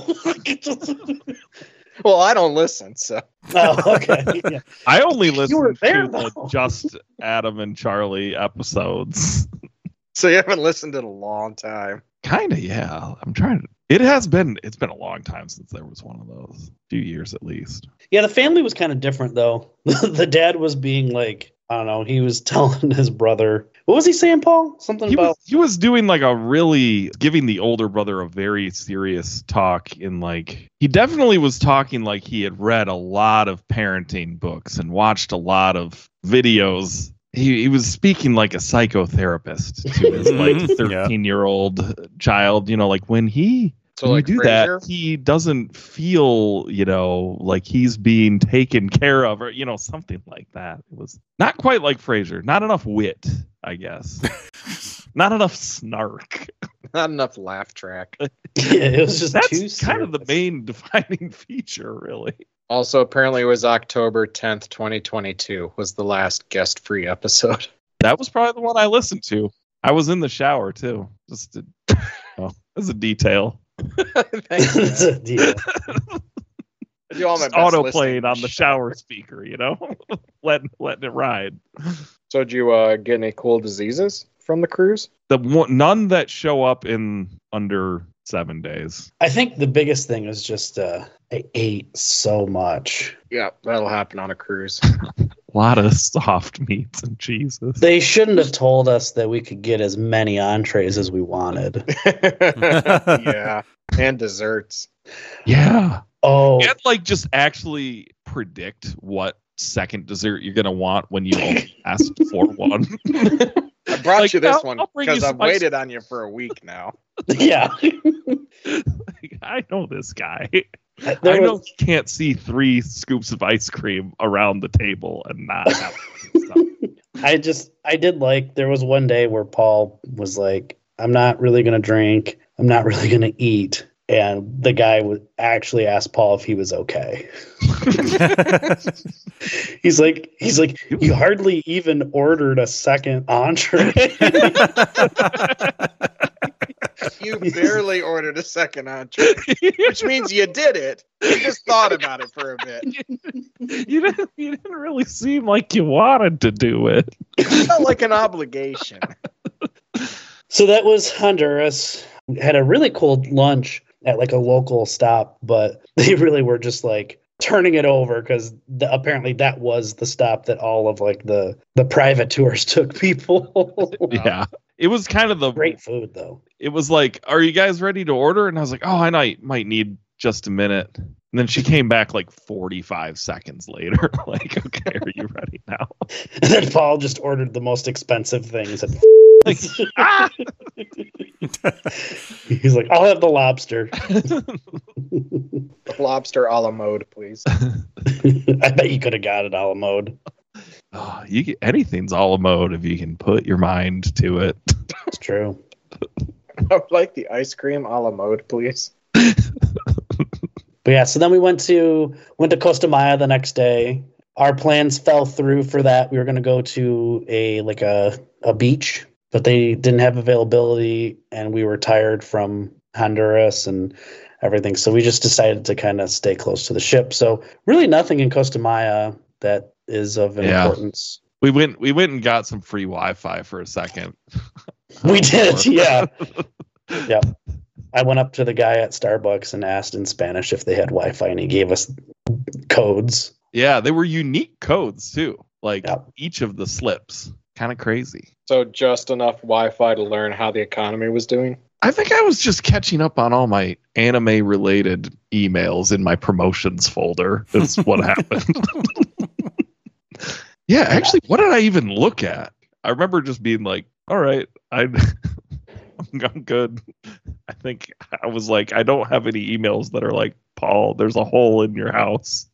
Well, I don't listen, so. oh, okay. Yeah. I only were listened there, to the though. Just Adam and Charlie episodes. So you haven't listened in a long time. Kind of, yeah. I'm trying to. It has been. It's been a long time since there was one of those. A few years at least. Yeah, the family was kind of different though. The dad was being like, I don't know, he was telling his brother. What was he saying, Paul? Something He about was, he was doing like a really giving the older brother a very serious talk in like he definitely was talking like he had read a lot of parenting books and watched a lot of videos. He, he was speaking like a psychotherapist to his like thirteen year old child, you know, like when he So when like you do Frasier? that, he doesn't feel, you know, like he's being taken care of or, you know, something like that. It was not quite like Frasier. Not enough wit, I guess. Not enough snark. Not enough laugh track. yeah, it was just too That's kind of the serious. main defining feature, really. Also, apparently it was October tenth, twenty twenty-two was the last guest-free episode. That was probably the one I listened to. I was in the shower, too. Just to, oh, as a detail. Thank you. It's a deal. I do all my Just best auto listening playing in on the shower speaker, you know? letting, letting it ride. So did you uh, get any cool diseases from the cruise? The one, none that show up in under seven days. I think the biggest thing was just uh, I ate so much. Yeah, that'll happen on a cruise. A lot of soft meats and cheeses. They shouldn't have told us that we could get as many entrees as we wanted. Yeah, and desserts. Yeah. Oh, And like just actually predict what second dessert you're gonna want when you only asked for one. I brought Like, you this I'll- one I'll bring you because I've some ice- waited on you for a week now. yeah. Like, I know this guy. There I know was- he can't see three scoops of ice cream around the table and not have stuff. I just I did like there was one day where Paul was like, I'm not really gonna drink, I'm not really gonna eat. and the guy would actually ask Paul if he was okay. he's like, he's like, you hardly even ordered a second entree. You barely ordered a second entree, which means you did it. You just thought about it for a bit. You didn't. You didn't really seem like you wanted to do it. It felt like an obligation. So that was Honduras. Had a really cold lunch at like a local stop, but they really were just like turning it over because apparently that was the stop that all of like the the private tours took people. Yeah. It was kind of the great food though. It was like, are you guys ready to order? And I was like, oh, I might might need just a minute. And then she came back like forty-five seconds later. Like, okay, are you ready now? And then Paul just ordered the most expensive things. And like, ah! He's like, I'll have the lobster. Lobster a la mode, please. I bet you could have got it a la mode. Oh, you get, anything's a la mode if you can put your mind to it. It's true. I would like the ice cream a la mode, please. But yeah, so then we went to went to Costa Maya the next day. Our plans fell through for that. We were going to go to a like a a beach, but they didn't have availability, and we were tired from Honduras and everything. So we just decided to kind of stay close to the ship. So really nothing in Costa Maya that is of Yeah. importance. We went we went and got some free Wi-Fi for a second. We did, yeah. Yeah. I went up to the guy at Starbucks and asked in Spanish if they had Wi-Fi, and he gave us codes. Yeah, they were unique codes too. Like Yep. each of the slips. Kind of crazy. So just enough Wi-Fi to learn how the economy was doing. I think I was just catching up on all my anime related emails in my promotions folder. That's what happened. Yeah, actually, what did I even look at? I remember just being like, all right, I, I'm good. I think I was like, I don't have any emails that are like, Paul, there's a hole in your house.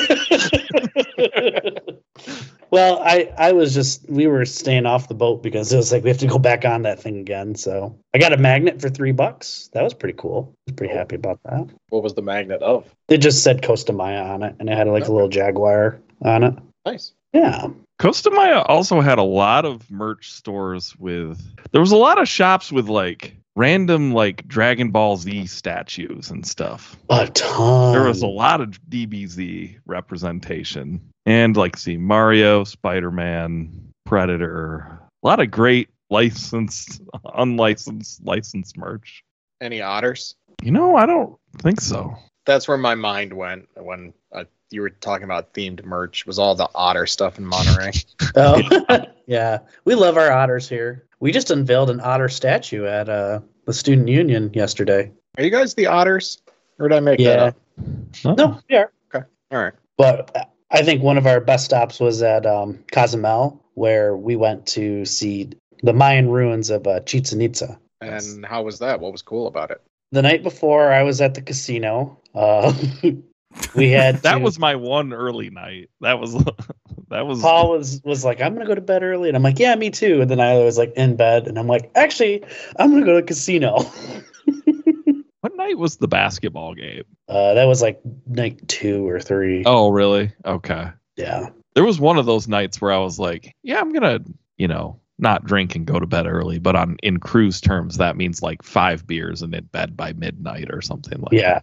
Well, I, I was just, we were staying off the boat because it was like, we have to go back on that thing again. So I got a magnet for three bucks. That was pretty cool. I was pretty happy about that. What was the magnet of? It just said Costa Maya on it, and it had like Okay. a little jaguar on it. Nice. Yeah. Costa Maya also had a lot of merch stores with, there was a lot of shops with like random like Dragon Ball Z statues and stuff. A ton. There was a lot of D B Z representation. And like, see, Mario, Spider-Man, Predator, a lot of great licensed, unlicensed, licensed merch. Any otters? You know, I don't think so. That's where my mind went when uh, you were talking about themed merch. Was all the otter stuff in Monterey? Oh, yeah. We love our otters here. We just unveiled an otter statue at uh, the Student Union yesterday. Are you guys the otters, or did I make that Yeah. up? Oh. No, yeah. All right. But I think one of our best stops was at um, Cozumel, where we went to see the Mayan ruins of uh, Chichen Itza. And how was that? What was cool about it? The night before, I was at the casino. Uh, we had That to- was my one early night. That was that was Paul was was like, I'm gonna go to bed early, and I'm like, yeah, me too. And then I was like in bed, and I'm like, actually, I'm gonna go to the casino. What night was the basketball game? Uh, that was like night two or three. Oh, really? Okay. Yeah. There was one of those nights where I was like, yeah, I'm gonna, you know, not drink and go to bed early, but on in cruise terms, that means like five beers and in bed by midnight or something like Yeah.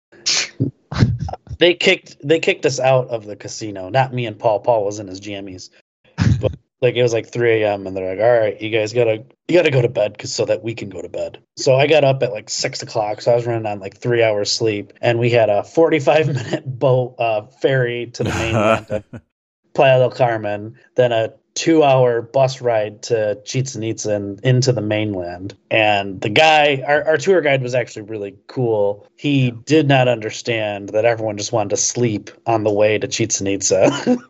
they kicked they kicked us out of the casino. Not me and Paul. Paul was in his jammies. But like it was like three a.m. and they're like, all right, you guys gotta you gotta go to bed cause so that we can go to bed. So I got up at like six o'clock. So I was running on like three hours sleep, and we had a forty-five minute boat uh, ferry to the mainland, of Playa del Carmen, then a two hour bus ride to Chichen Itza and into the mainland. And the guy, our, our tour guide was actually really cool. He did not understand that everyone just wanted to sleep on the way to Chichen Itza.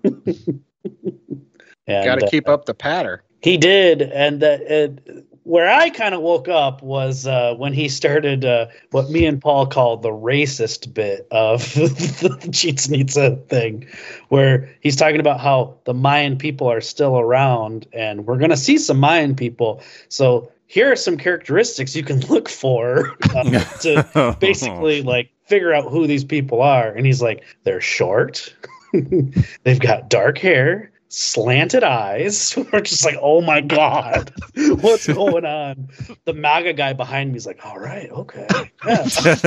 And, Got to uh, keep up the patter. he did, and that it, where I kind of woke up was uh, when he started uh, what me and Paul called the racist bit of the Chichen Itza thing, where he's talking about how the Mayan people are still around, and we're gonna see some Mayan people. So here are some characteristics you can look for uh, to basically like figure out who these people are. And he's like, they're short, they've got dark hair, slanted eyes. We're just like, oh my god, what's going on? The MAGA guy behind me is like, all right, okay, yeah.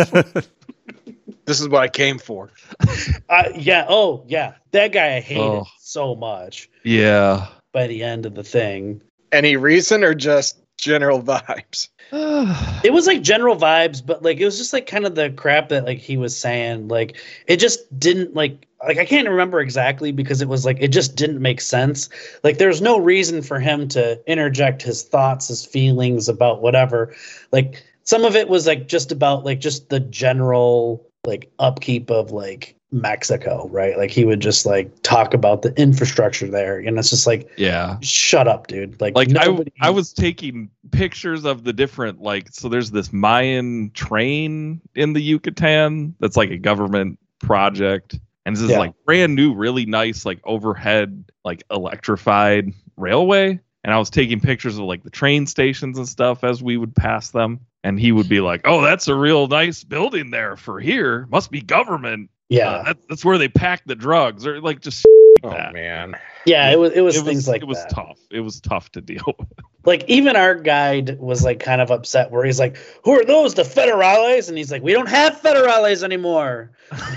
This is what I came for. Uh, yeah. Oh, yeah. That guy I hated Oh. so much Yeah. by the end of the thing. Any reason or just general vibes? It was like general vibes, but like it was just like kind of the crap that like he was saying. Like it just didn't like like I can't remember exactly because it was like it just didn't make sense. Like there's no reason for him to interject his thoughts, his feelings about whatever. Like some of it was like just about like just the general like upkeep of like Mexico, right? Like he would just like talk about the infrastructure there, and it's just like, Yeah. shut up, dude. Like, Like nobody... I, I was taking pictures of the different like so there's this Mayan train in the Yucatan that's like a government project, and this is Yeah. like brand new, really nice like overhead like electrified railway. And I was taking pictures of like the train stations and stuff as we would pass them, and he would be like, "Oh, that's a real nice building there for here. Must be government. yeah, Uh, that, that's where they pack the drugs," or like just Oh that. man. yeah. It was it was It things was like it was that. tough. It was tough to deal with. Like even our guide was like kind of upset where he's like, "Who are those? The federales?" And he's like, "We don't have federales anymore."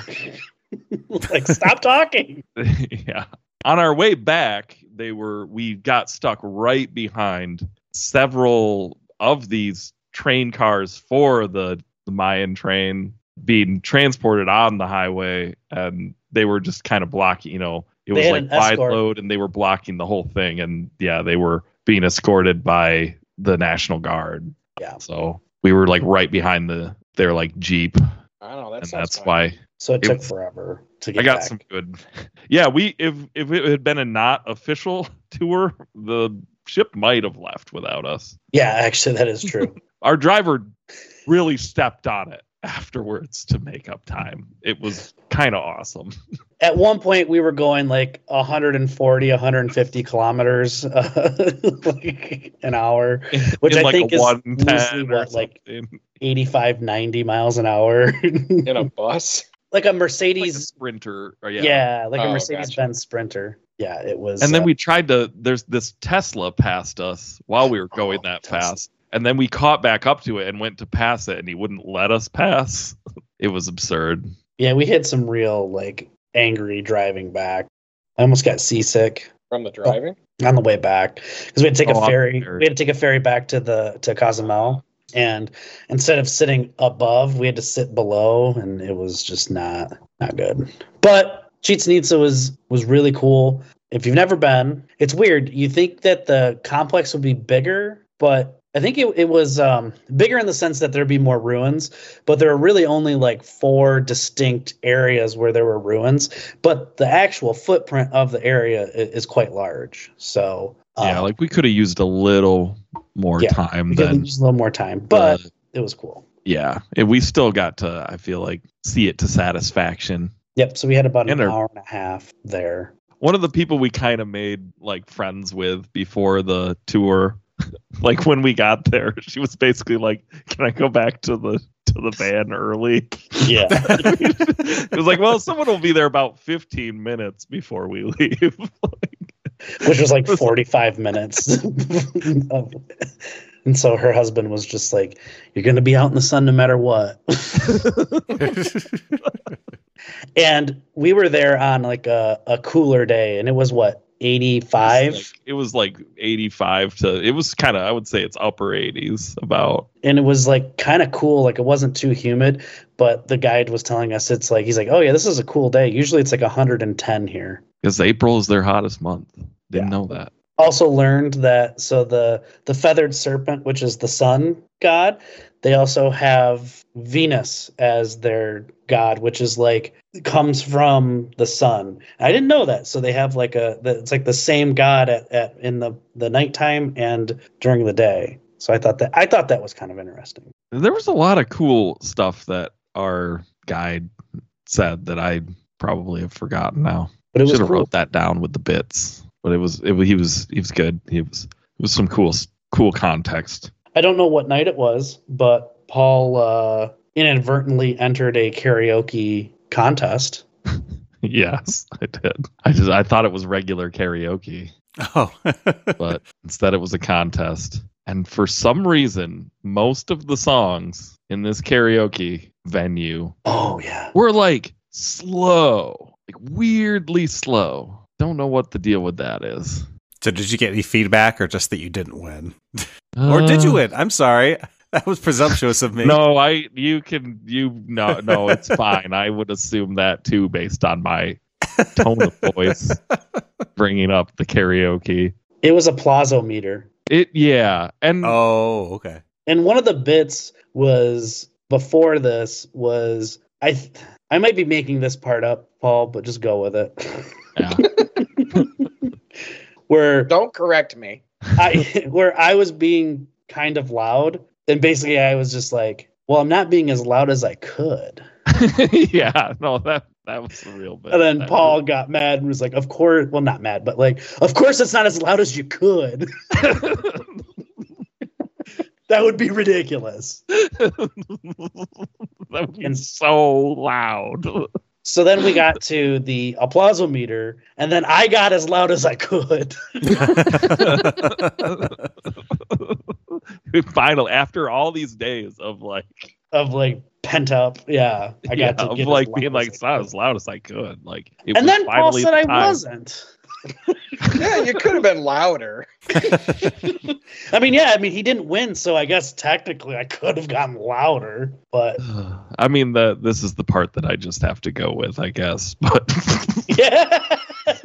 Like, stop talking. Yeah. On our way back, they were we got stuck right behind several of these train cars for the, the Mayan train being transported on the highway, and they were just kind of blocking, you know, it They was had like an wide escort. load and they were blocking the whole thing, and yeah, they were being escorted by the National Guard. Yeah. So we were like right behind the their like Jeep, I don't know. That and sounds that's fun. why So it It took was- forever to get I got back. some good. Yeah, we if if it had been a not official tour, the ship might have left without us. Yeah, actually, that is true. Our driver really stepped on it afterwards to make up time. It was kind of awesome. At one point, we were going like one forty, one fifty kilometers uh, like an hour, which In I like think a is one loosely ten or what, like something. eighty-five, ninety miles an hour. In a bus. Like a Like a Mercedes. sprinter. Or yeah. yeah. like a Oh, Mercedes gotcha. Benz Sprinter. Yeah, it was. And then uh, we tried to. There's this Tesla passed us while we were going Oh, that Tesla. fast, and then we caught back up to it and went to pass it, and he wouldn't let us pass. It was absurd. yeah, we had some real like angry driving back. I almost got seasick From the driving? on the way back because we had to take Oh, a on the ferry. ferry. We had to take a ferry back to the to Cozumel, and instead of sitting above, we had to sit below, and it was just not not good. But Chichen Itza was was really cool. If you've never been, it's weird. You think that the complex would be bigger, but I think it, it was um, bigger in the sense that there'd be more ruins, but there are really only like four distinct areas where there were ruins. But the actual footprint of the area is, is quite large. So Yeah, um, like we could have used a little more Yeah, time we could than. use a little more time, but the- it was cool. yeah, and we still got to. I feel like see it to satisfaction. Yep. So we had about an And our- hour and a half there. One of the people we kind of made like friends with before the tour, like when we got there, she was basically like, "Can I go back to the to the van early?" Yeah. It was like, "Well, someone will be there about fifteen minutes before we leave." Which was like forty-five minutes. of- and so her husband was just like, "You're going to be out in the sun no matter what." And we were there on like a, a cooler day, and it was what, eighty-five? Like, it was like eighty-five to. It was kind of. I would say it's upper eighties about. And it was like kind of cool. Like it wasn't too humid, but the guide was telling us it's like, he's like, "Oh yeah, this is a cool day. Usually it's like one hundred ten here." Because April is their hottest month. Didn't Yeah. know that. Also learned that so the the feathered serpent, which is the sun god, they also have Venus as their god, which is like comes from the sun. I didn't know that. So they have like a the, it's like the same god at, at in the the nighttime and during the day. So I thought that I thought that was kind of interesting. There was a lot of cool stuff that our guide said that I probably have forgotten now. But it was Should have cool. wrote that down with the bits. But it was it, he was he was good. He was it was some cool cool context. I don't know what night it was, but Paul uh, inadvertently entered a karaoke contest. Yes, I did. I just I thought it was regular karaoke, Oh. but instead it was a contest. And for some reason, most of the songs in this karaoke venue Oh, yeah. were like slow, like weirdly slow. Don't know what the deal with that is. So did you get any feedback or just that you didn't win? Or did you Uh, win? I'm sorry. That was presumptuous of me. No, I you can you no no it's fine. I would assume that too based on my tone of voice bringing up the karaoke. It was a Plazo meter. It yeah, and Oh, okay. And one of the bits was before this was I th- I might be making this part up, Paul, but just go with it. yeah. Where Don't correct me. I where I was being kind of loud, and basically I was just like, well, I'm not being as loud as I could. yeah, no, that that was the real bit. And then That Paul got mad and was like, of course, well, not mad, but like, of course it's not as loud as you could. That would be ridiculous. that would be And- so loud. So then we got to the applausometer, and then I got as loud as I could. Finally, after all these days of like, Of like pent up, yeah. I got yeah, to of get like as being loud like as as I loud, could. as loud as I could. Like, it And was then Paul finally said I time. wasn't. Yeah, you could have been louder. I mean, yeah, I mean, he didn't win, so I guess technically I could have gotten louder, but I mean, the this is the part that I just have to go with, I guess. But yeah.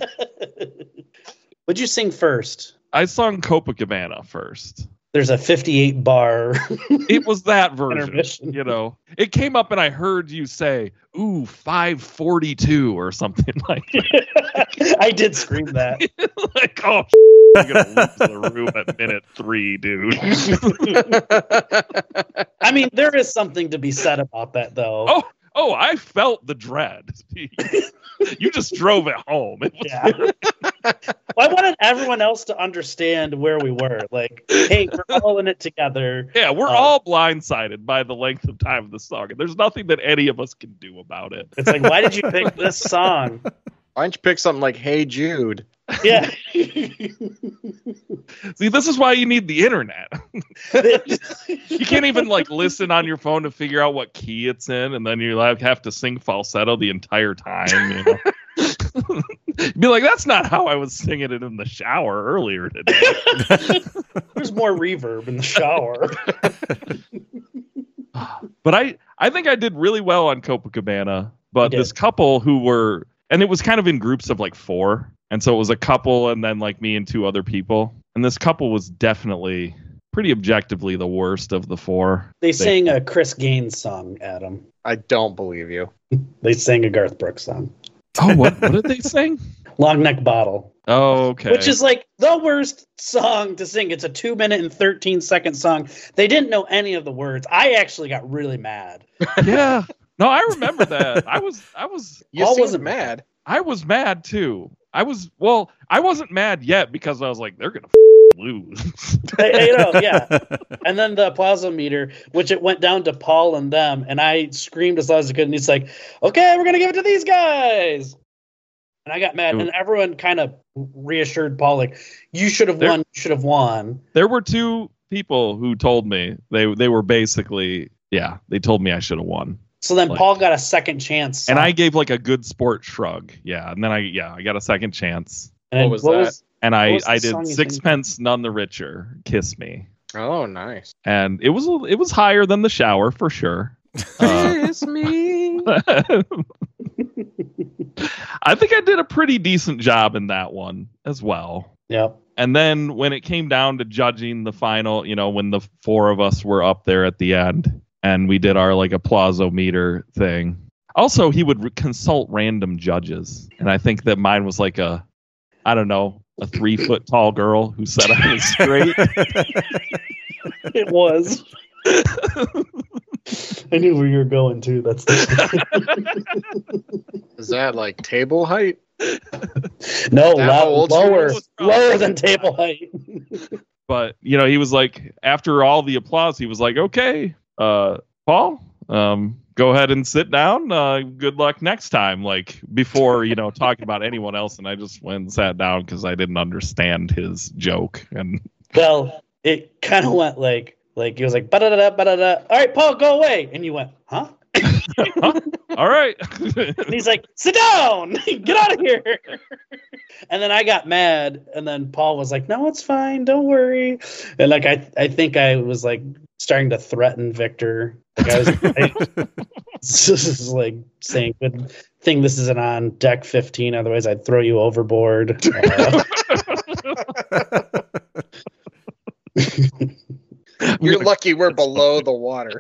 What'd you sing first? I sung Copacabana first. There's a fifty-eight bar. It was that version, Intermission. you know. It came up and I heard you say, "Ooh, five forty-two" or something like that. I did scream that. Like, oh, you're gonna lose the room at minute three, dude. I mean, there is something to be said about that, though. Oh, oh, I felt the dread. You just drove it home. It was Yeah. Well, I wanted everyone else to understand where we were. Like, hey, we're all in it together. Yeah, we're Uh, all blindsided by the length of time of the song, and there's nothing that any of us can do about it. It's like, why did you pick this song? Why don't you pick something like Hey Jude? Yeah. See, this is why you need the internet. You can't even like listen on your phone to figure out what key it's in, and then you like have to sing falsetto the entire time. You know? Be like, that's not how I was singing it in the shower earlier today. There's more reverb in the shower. But I, I think I did really well on Copacabana. But You did. this couple who were, and it was kind of in groups of like four. And so it was a couple and then like me and two other people. And this couple was definitely pretty objectively the worst of the four. They sang a Chris Gaines song, Adam. I don't believe you. They sang a Garth Brooks song. Oh, what, what did they sing? Long Neck Bottle. Oh, okay. Which is like the worst song to sing. It's a two minute and thirteen second song. They didn't know any of the words. I actually got really mad. Yeah. No, I remember that. I was, I was, You Paul seemed wasn't mad. I was mad too. I was, well, I wasn't mad yet because I was like, they're going to lose. Hey, you know, yeah. And then the Plaza meter, which it went down to Paul and them, and I screamed as loud as I could, and he's like, okay, we're going to give it to these guys. And I got mad, and everyone kind of reassured Paul, like, you should have There- won, you should have won. There were two people who told me they they were basically, yeah, they told me I should have won. So then Like- Paul got a second chance. And I gave like a good sport shrug. Yeah. And then I, yeah, I got a second chance. and What was that? And What I, was the I song did you Sixpence None the Richer, Kiss Me. Oh, nice. And it was, a- it was higher than the shower for sure. Uh, Kiss me. I think I did a pretty decent job in that one as well. Yep. And then when it came down to judging the final, you know, when the four of us were up there at the end and we did our like applausometer thing. Also, he would re- consult random judges. And I think that mine was like a, I don't know, a three foot tall girl who said I was straight. It was. I knew where you were going to. That's the Is that like table height? no That low, old lower, school? lower than table height. But, you know, he was like, after all the applause, he was like, okay, uh, Paul, um, go ahead and sit down. Uh, good luck next time. Like, before, you know, talking about anyone else. And I just went and sat down because I didn't understand his joke. And Well, it kind of went like, like he was like, ba-da-da-da, ba-da-da. All right, Paul, go away. And you went, huh? huh? All right. And he's like, sit down, get out of here. And then I got mad. And then Paul was like, no, it's fine. Don't worry. And like, I, I think I was like starting to threaten Victor. Like I was I, this is like saying, good thing this isn't on deck fifteen. Otherwise I'd throw you overboard. Uh, You're lucky we're below the water.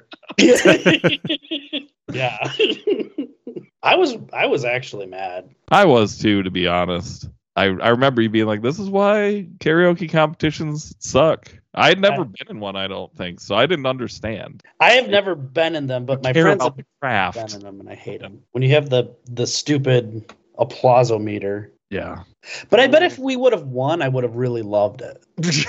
Yeah. I was I was actually mad. I was too, to be honest. I, I remember you being like, this is why karaoke competitions suck. I had never I, been in one, I don't think, so I didn't understand. I have never been in them, but my Care friends about have the craft. been in them, and I hate them. When you have the the stupid applausometer. Yeah. But I bet if we would have won, I would have really loved it.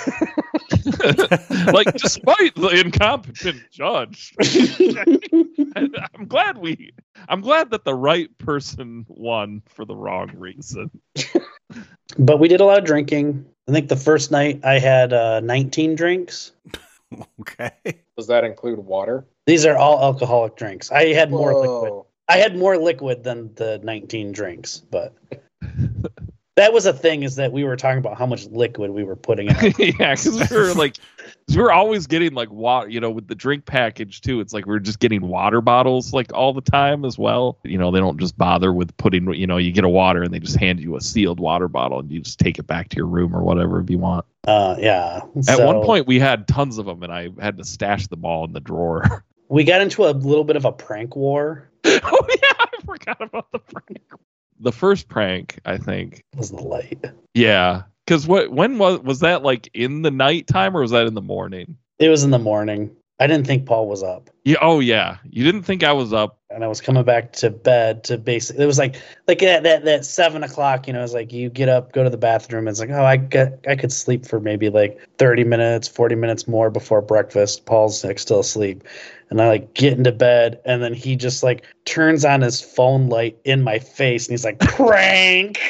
Like, despite the incompetent judge, I'm glad we. I'm glad that the right person won for the wrong reason. But we did a lot of drinking. I think the first night I had uh, nineteen drinks. Okay. Does that include water? These are all alcoholic drinks. I had more Whoa. liquid. I had more liquid than the nineteen drinks, but that was a thing, is that we were talking about how much liquid we were putting in. Yeah, because we were like, cause we were always getting like water, you know, with the drink package too. It's like we we're just getting water bottles like all the time as well. You know, they don't just bother with putting, you know, you get a water and they just hand you a sealed water bottle and you just take it back to your room or whatever if you want. Uh, yeah. At So one point we had tons of them and I had to stash them all in the drawer. we got into a little bit of a prank war. Oh yeah, I forgot about the prank. The first prank, I think, Was the light? yeah. Because what? When was was that? Like in the nighttime or was that in the morning? It was in the morning. I didn't think Paul was up, Yeah. Oh yeah. You didn't think I was up. and I was coming back to bed to basically. It was like like that that that seven o'clock. You know, it was like you get up, go to the bathroom. It's like, oh, I get I could sleep for maybe like thirty minutes, forty minutes more before breakfast. Paul's like still asleep. And I like get into bed, and then he just like turns on his phone light in my face, and he's like, prank.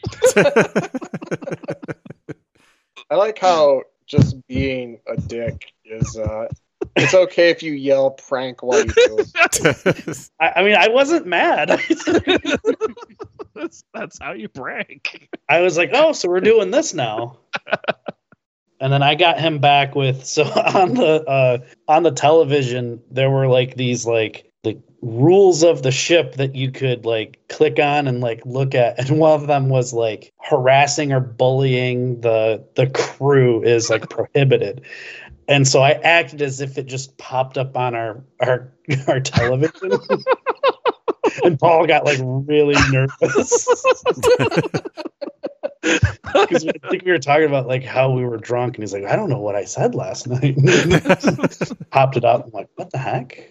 I like how just being a dick is uh it's okay if you yell prank while you do it. I, I mean, I wasn't mad. that's, that's how you prank. I was like, oh, so we're doing this now. And then I got him back with, so on the uh, on the television there were like these like like rules of the ship that you could like click on and like look at, and one of them was like harassing or bullying the the crew is like prohibited. And so I acted as if it just popped up on our our our television. And Paul got like really nervous. Because I think we were talking about like how we were drunk, and he's like, I don't know what I said last night. Popped it up. I'm like, what the heck?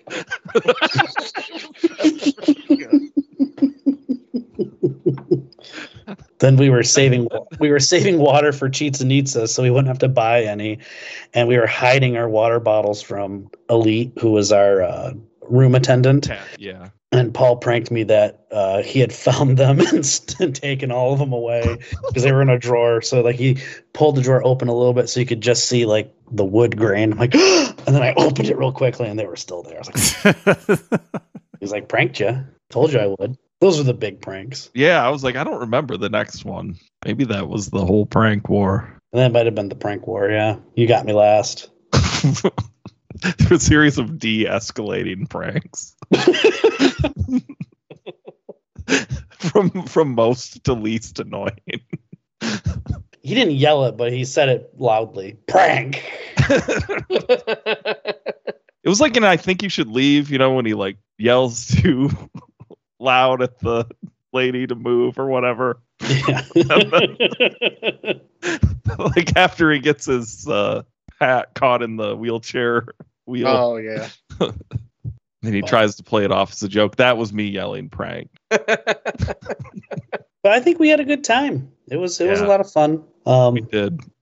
Then we were saving we were saving water for Chichen Itza, so we wouldn't have to buy any, and we were hiding our water bottles from Elite, who was our uh, room attendant. Yeah. And Paul pranked me that uh, he had found them and, and taken all of them away because they were in a drawer. So like he pulled the drawer open a little bit so you could just see like the wood grain. I'm like, and then I opened it real quickly and they were still there. I was like, he's like, pranked you. Told you I would. Those were the big pranks. Yeah, I was like, I don't remember the next one. Maybe that was the whole prank war. And that might have been the prank war. Yeah, you got me last. A series of de-escalating pranks. from from most to least annoying. He didn't yell it, but he said it loudly. Prank. It was like in I Think You Should Leave, you know, when he like yells too loud at the lady to move or whatever. Yeah. Like after he gets his uh, hat caught in the wheelchair wheel. Oh yeah. And he tries to play it off as a joke. That was me yelling prank. But I think we had a good time. It was it was a Yeah. lot of fun. Um, We did.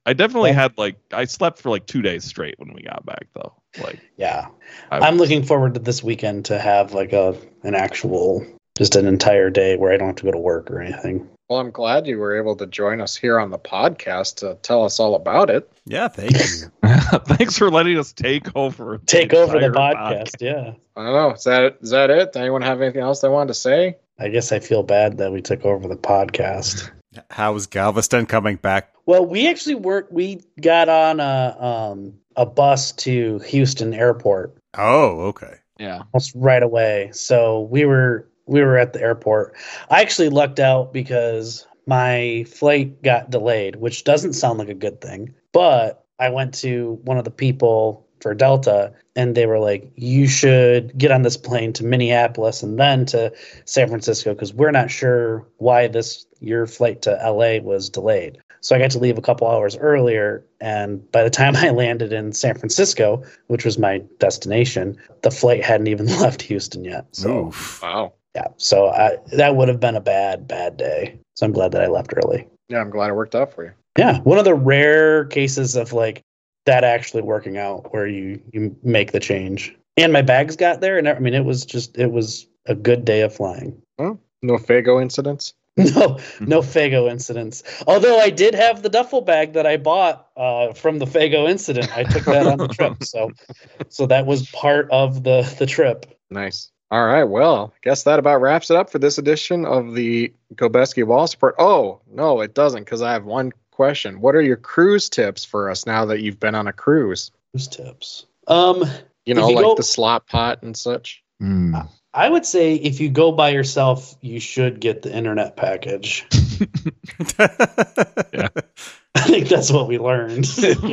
I definitely Yeah. had like I slept for like two days straight when we got back though. Like Yeah. I, I'm looking forward to this weekend to have like a an actual just an entire day where I don't have to go to work or anything. Well, I'm glad you were able to join us here on the podcast to tell us all about it. Yeah, thank you. Thanks for letting us take over. Take over the entire podcast, yeah. I don't know. Is that is that it? Anyone have anything else they wanted to say? I guess I feel bad that we took over the podcast. How's Galveston coming back? Well, we actually weren't. We got on a um a bus to Houston Airport Oh, okay. Yeah. almost right away. So we were we were at the airport. I actually lucked out because my flight got delayed, which doesn't sound like a good thing. But I went to one of the people for Delta, and they were like, "You should get on this plane to Minneapolis and then to San Francisco because we're not sure why this your flight to L A was delayed." So I got to leave a couple hours earlier, and by the time I landed in San Francisco, which was my destination, the flight hadn't even left Houston yet. So Oof. Wow. yeah, so I, that would have been a bad, bad day. So I'm glad that I left early. Yeah, I'm glad it worked out for you. Yeah, one of the rare cases of like that actually working out where you you make the change. And my bags got there, and I mean it was just it was a good day of flying. Huh? No Fago incidents? No, no Fago incidents. Although I did have the duffel bag that I bought uh, from the Fago incident. I took that on the trip, so so that was part of the the trip. Nice. All right. Well, I guess that about wraps it up for this edition of the Gobeski Wallace Report. Oh, no, it doesn't, because I have one question. What are your cruise tips for us now that you've been on a cruise? Cruise tips. Um, You know, If you like go- the slot pot and such. Mm. I would say if you go by yourself, you should get the internet package. Yeah. I think that's what we learned.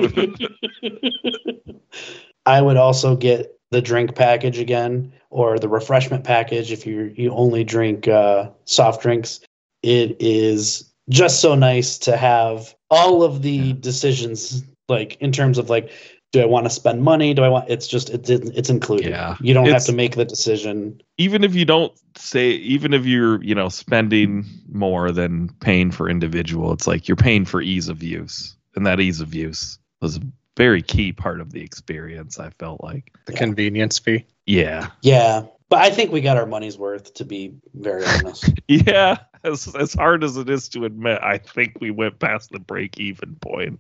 I would also get the drink package again, or the refreshment package if you you only drink uh, soft drinks. It is just so nice to have all of the decisions, like in terms of like, do I want to spend money? Do I want? It's just it's it's included. Yeah. You don't have It's- to make the decision. Even if you don't say, even if you're, you know, spending more than paying for individual, it's like you're paying for ease of use. And that ease of use was a very key part of the experience, I felt like. The Yeah. convenience fee. Yeah. Yeah, but I think we got our money's worth, to be very honest. Yeah. As, as hard as it is to admit, I think we went past the break even point.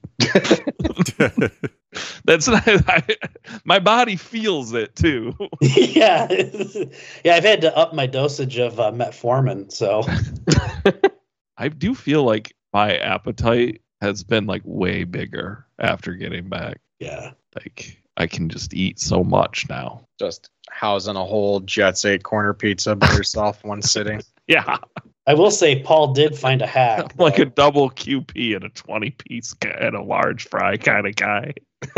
That's not, I, my body feels it too. yeah, yeah. I've had to up my dosage of uh, metformin. So I do feel like my appetite has been like way bigger after getting back. yeah, Like I can just eat so much now. Just housing a whole Jets eight corner pizza by yourself one sitting. Yeah. I will say Paul did find a hack. Like a though. double Q P and a twenty piece and a large fry kind of guy.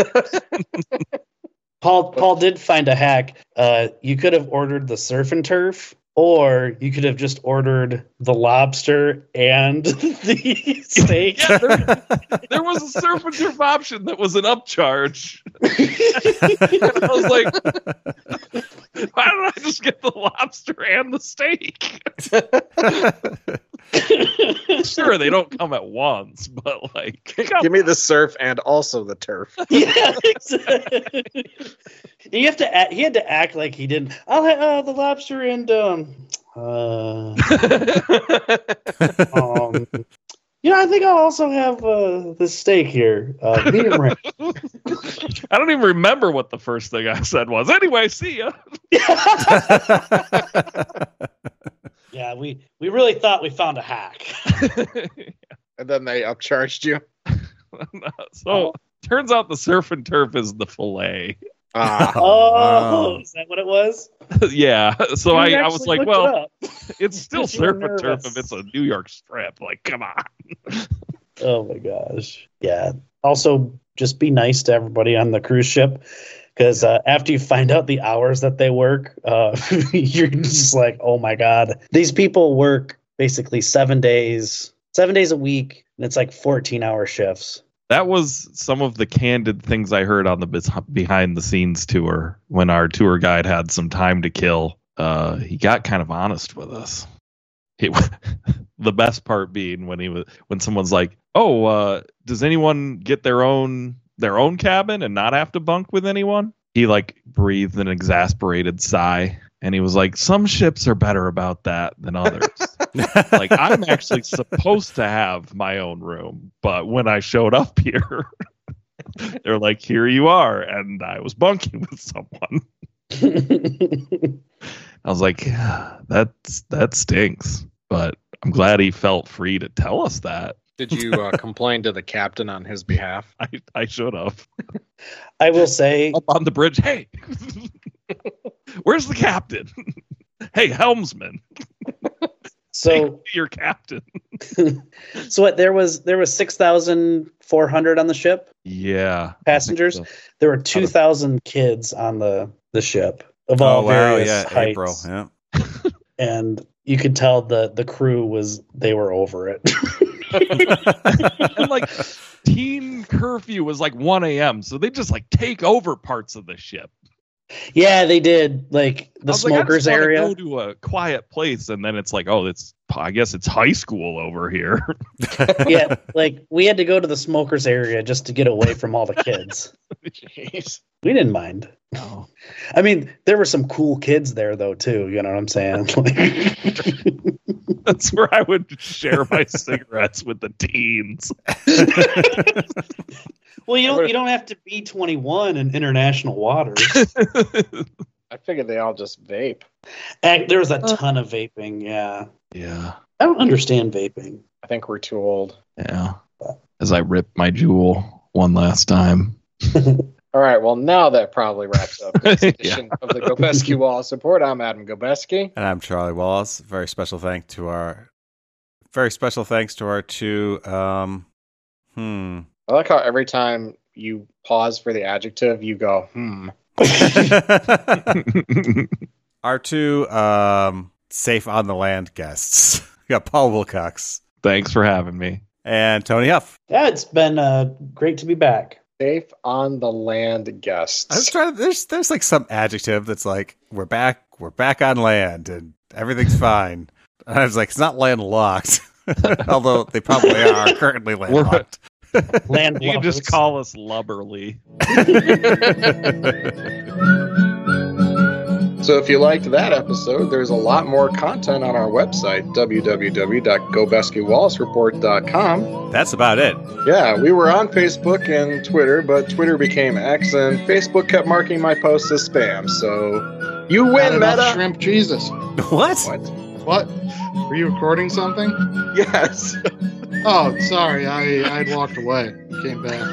Paul Paul did find a hack. Uh, you could have ordered the surf and turf, or you could have just ordered the lobster and the steak. Yeah, there, there was a surf and turf option that was an upcharge. And I was like, why don't I just get the lobster and the steak? Sure, they don't come at once, but like, come Give me the surf and also the turf. Yeah, exactly. You have to. Act, he had to act like he didn't. I'll have uh, the lobster and um, uh, um, you know, I think I'll also have uh, the steak here, uh, medium rare. I don't even remember what the first thing I said was. Anyway, see ya. Yeah, we we really thought we found a hack. And then they upcharged you. So turns out the surf and turf is the fillet. Ah, Oh, wow. is that what it was? Yeah. So You I, I was actually like, looked it well, up. it's still Because you were surf and turf nervous. if it's a New York strip. Like, come on. Oh my gosh. Yeah. Also, just be nice to everybody on the cruise ship, because uh, after you find out the hours that they work, uh, you're just like, oh my God. These people work basically seven days, seven days a week, and it's like fourteen hour shifts. That was some of the candid things I heard on the bis- behind the scenes tour when our tour guide had some time to kill. Uh, he got kind of honest with us. It, the best part being when he was when someone's like, "Oh, uh, does anyone get their own their own cabin and not have to bunk with anyone?" He like breathed an exasperated sigh, and he was like, "Some ships are better about that than others." Like, I'm actually supposed to have my own room, but when I showed up here, they're like, "Here you are," and I was bunking with someone. I was like, yeah, that's that stinks, but I'm glad he felt free to tell us that. Did you uh, complain to the captain on his behalf? I, I should have. I will say, Up on the bridge, hey, where's the captain? Hey, helmsman. so Hey, your captain. so what? There was there was six thousand four hundred on the ship Yeah. passengers. So. There were two thousand kids on the the ship of Oh all wow, various yeah, heights, April. Yeah. and you could tell the the crew was they were over it. And like teen curfew was like one a.m. So they just like take over parts of the ship. Yeah, they did. Like the I was like, I smokers just wanna area. Go to a quiet place, and then it's like, oh, it's I guess it's high school over here. Yeah, like we had to go to the smokers area just to get away from all the kids. Jeez. We didn't mind. No. I mean, there were some cool kids there though too. You know what I'm saying? Like, That's where I would share my cigarettes with the teens. well, you don't you don't have to be twenty-one in international waters. I figured they all just vape. And there was a ton of vaping. Yeah, Yeah. I don't understand vaping. I think we're too old. Yeah. As I rip my jewel one last time. All right, well, now that probably wraps up this Yeah. edition of the Gobeski Wallace Report. I'm Adam Gobeski. And I'm Charlie Wallace. Very special thank to our very special thanks to our two um hmm. I like how every time you pause for the adjective, you go, hmm. Our two um safe on the land guests. We got Paul Wilcox Thanks for having me. and Tony Huff. Yeah, it's been uh, great to be back. Safe on the land guests. I was trying to there's there's like some adjective that's like we're back we're back on land and everything's fine. And I was like, it's not landlocked. Although they probably are currently landlocked. Land You can just lovers. call us lubberly. So if you liked that episode, there's a lot more content on our website, w w w dot gobeski wallace report dot com. That's about it. Yeah, we were on Facebook and Twitter, but Twitter became X, and Facebook kept marking my posts as spam. So you Not win, enough Meta. shrimp Jesus. What? What? What? Were you recording something? Yes. Oh, sorry. I I'd walked away. Came back.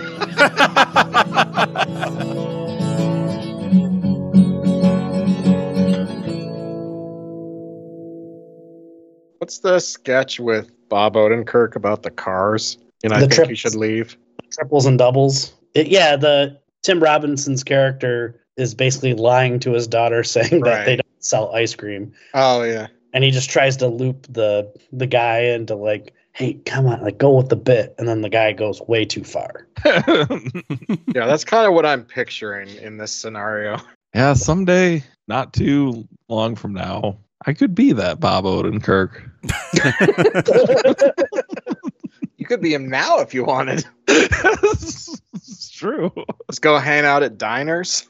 What's the sketch with Bob Odenkirk about the cars? And I The think trips. you should leave. Triples and doubles. It, yeah, the Tim Robinson's character is basically lying to his daughter, saying that Right. they don't sell ice cream, Oh yeah. and he just tries to loop the the guy into like, "Hey, come on, like go with the bit," and then the guy goes way too far. Yeah, that's kind of what I'm picturing in this scenario. Yeah, someday, not too long from now, I could be that Bob Odenkirk. You could be him now if you wanted. It's true. Let's go hang out at diners.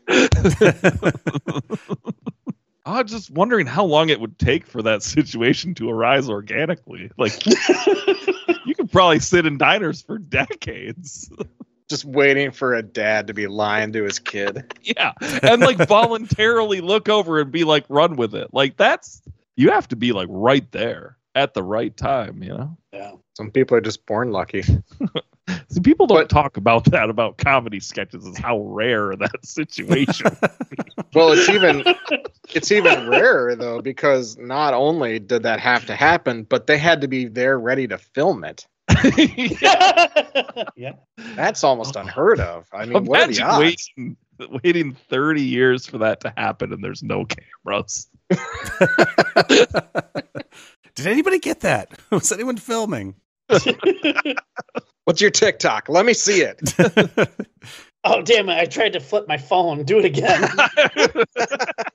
I was just wondering how long it would take for that situation to arise organically. Like, you could probably sit in diners for decades. Just waiting for a dad to be lying to his kid. Yeah. And like voluntarily look over and be like, run with it. Like, that's, you have to be like right there at the right time, you know? Yeah. Some people are just born lucky. See, people don't But- talk about that about comedy sketches, is how rare that situation. Well, it's even it's even rarer though, because not only did that have to happen, but they had to be there ready to film it. Yeah. That's almost unheard of. I mean, what are the Imagine odds? waiting, waiting thirty years for that to happen and there's no cameras. Did anybody get that? Was anyone filming? What's your TikTok? Let me see it. Oh damn it! I tried to flip my phone. Do it again.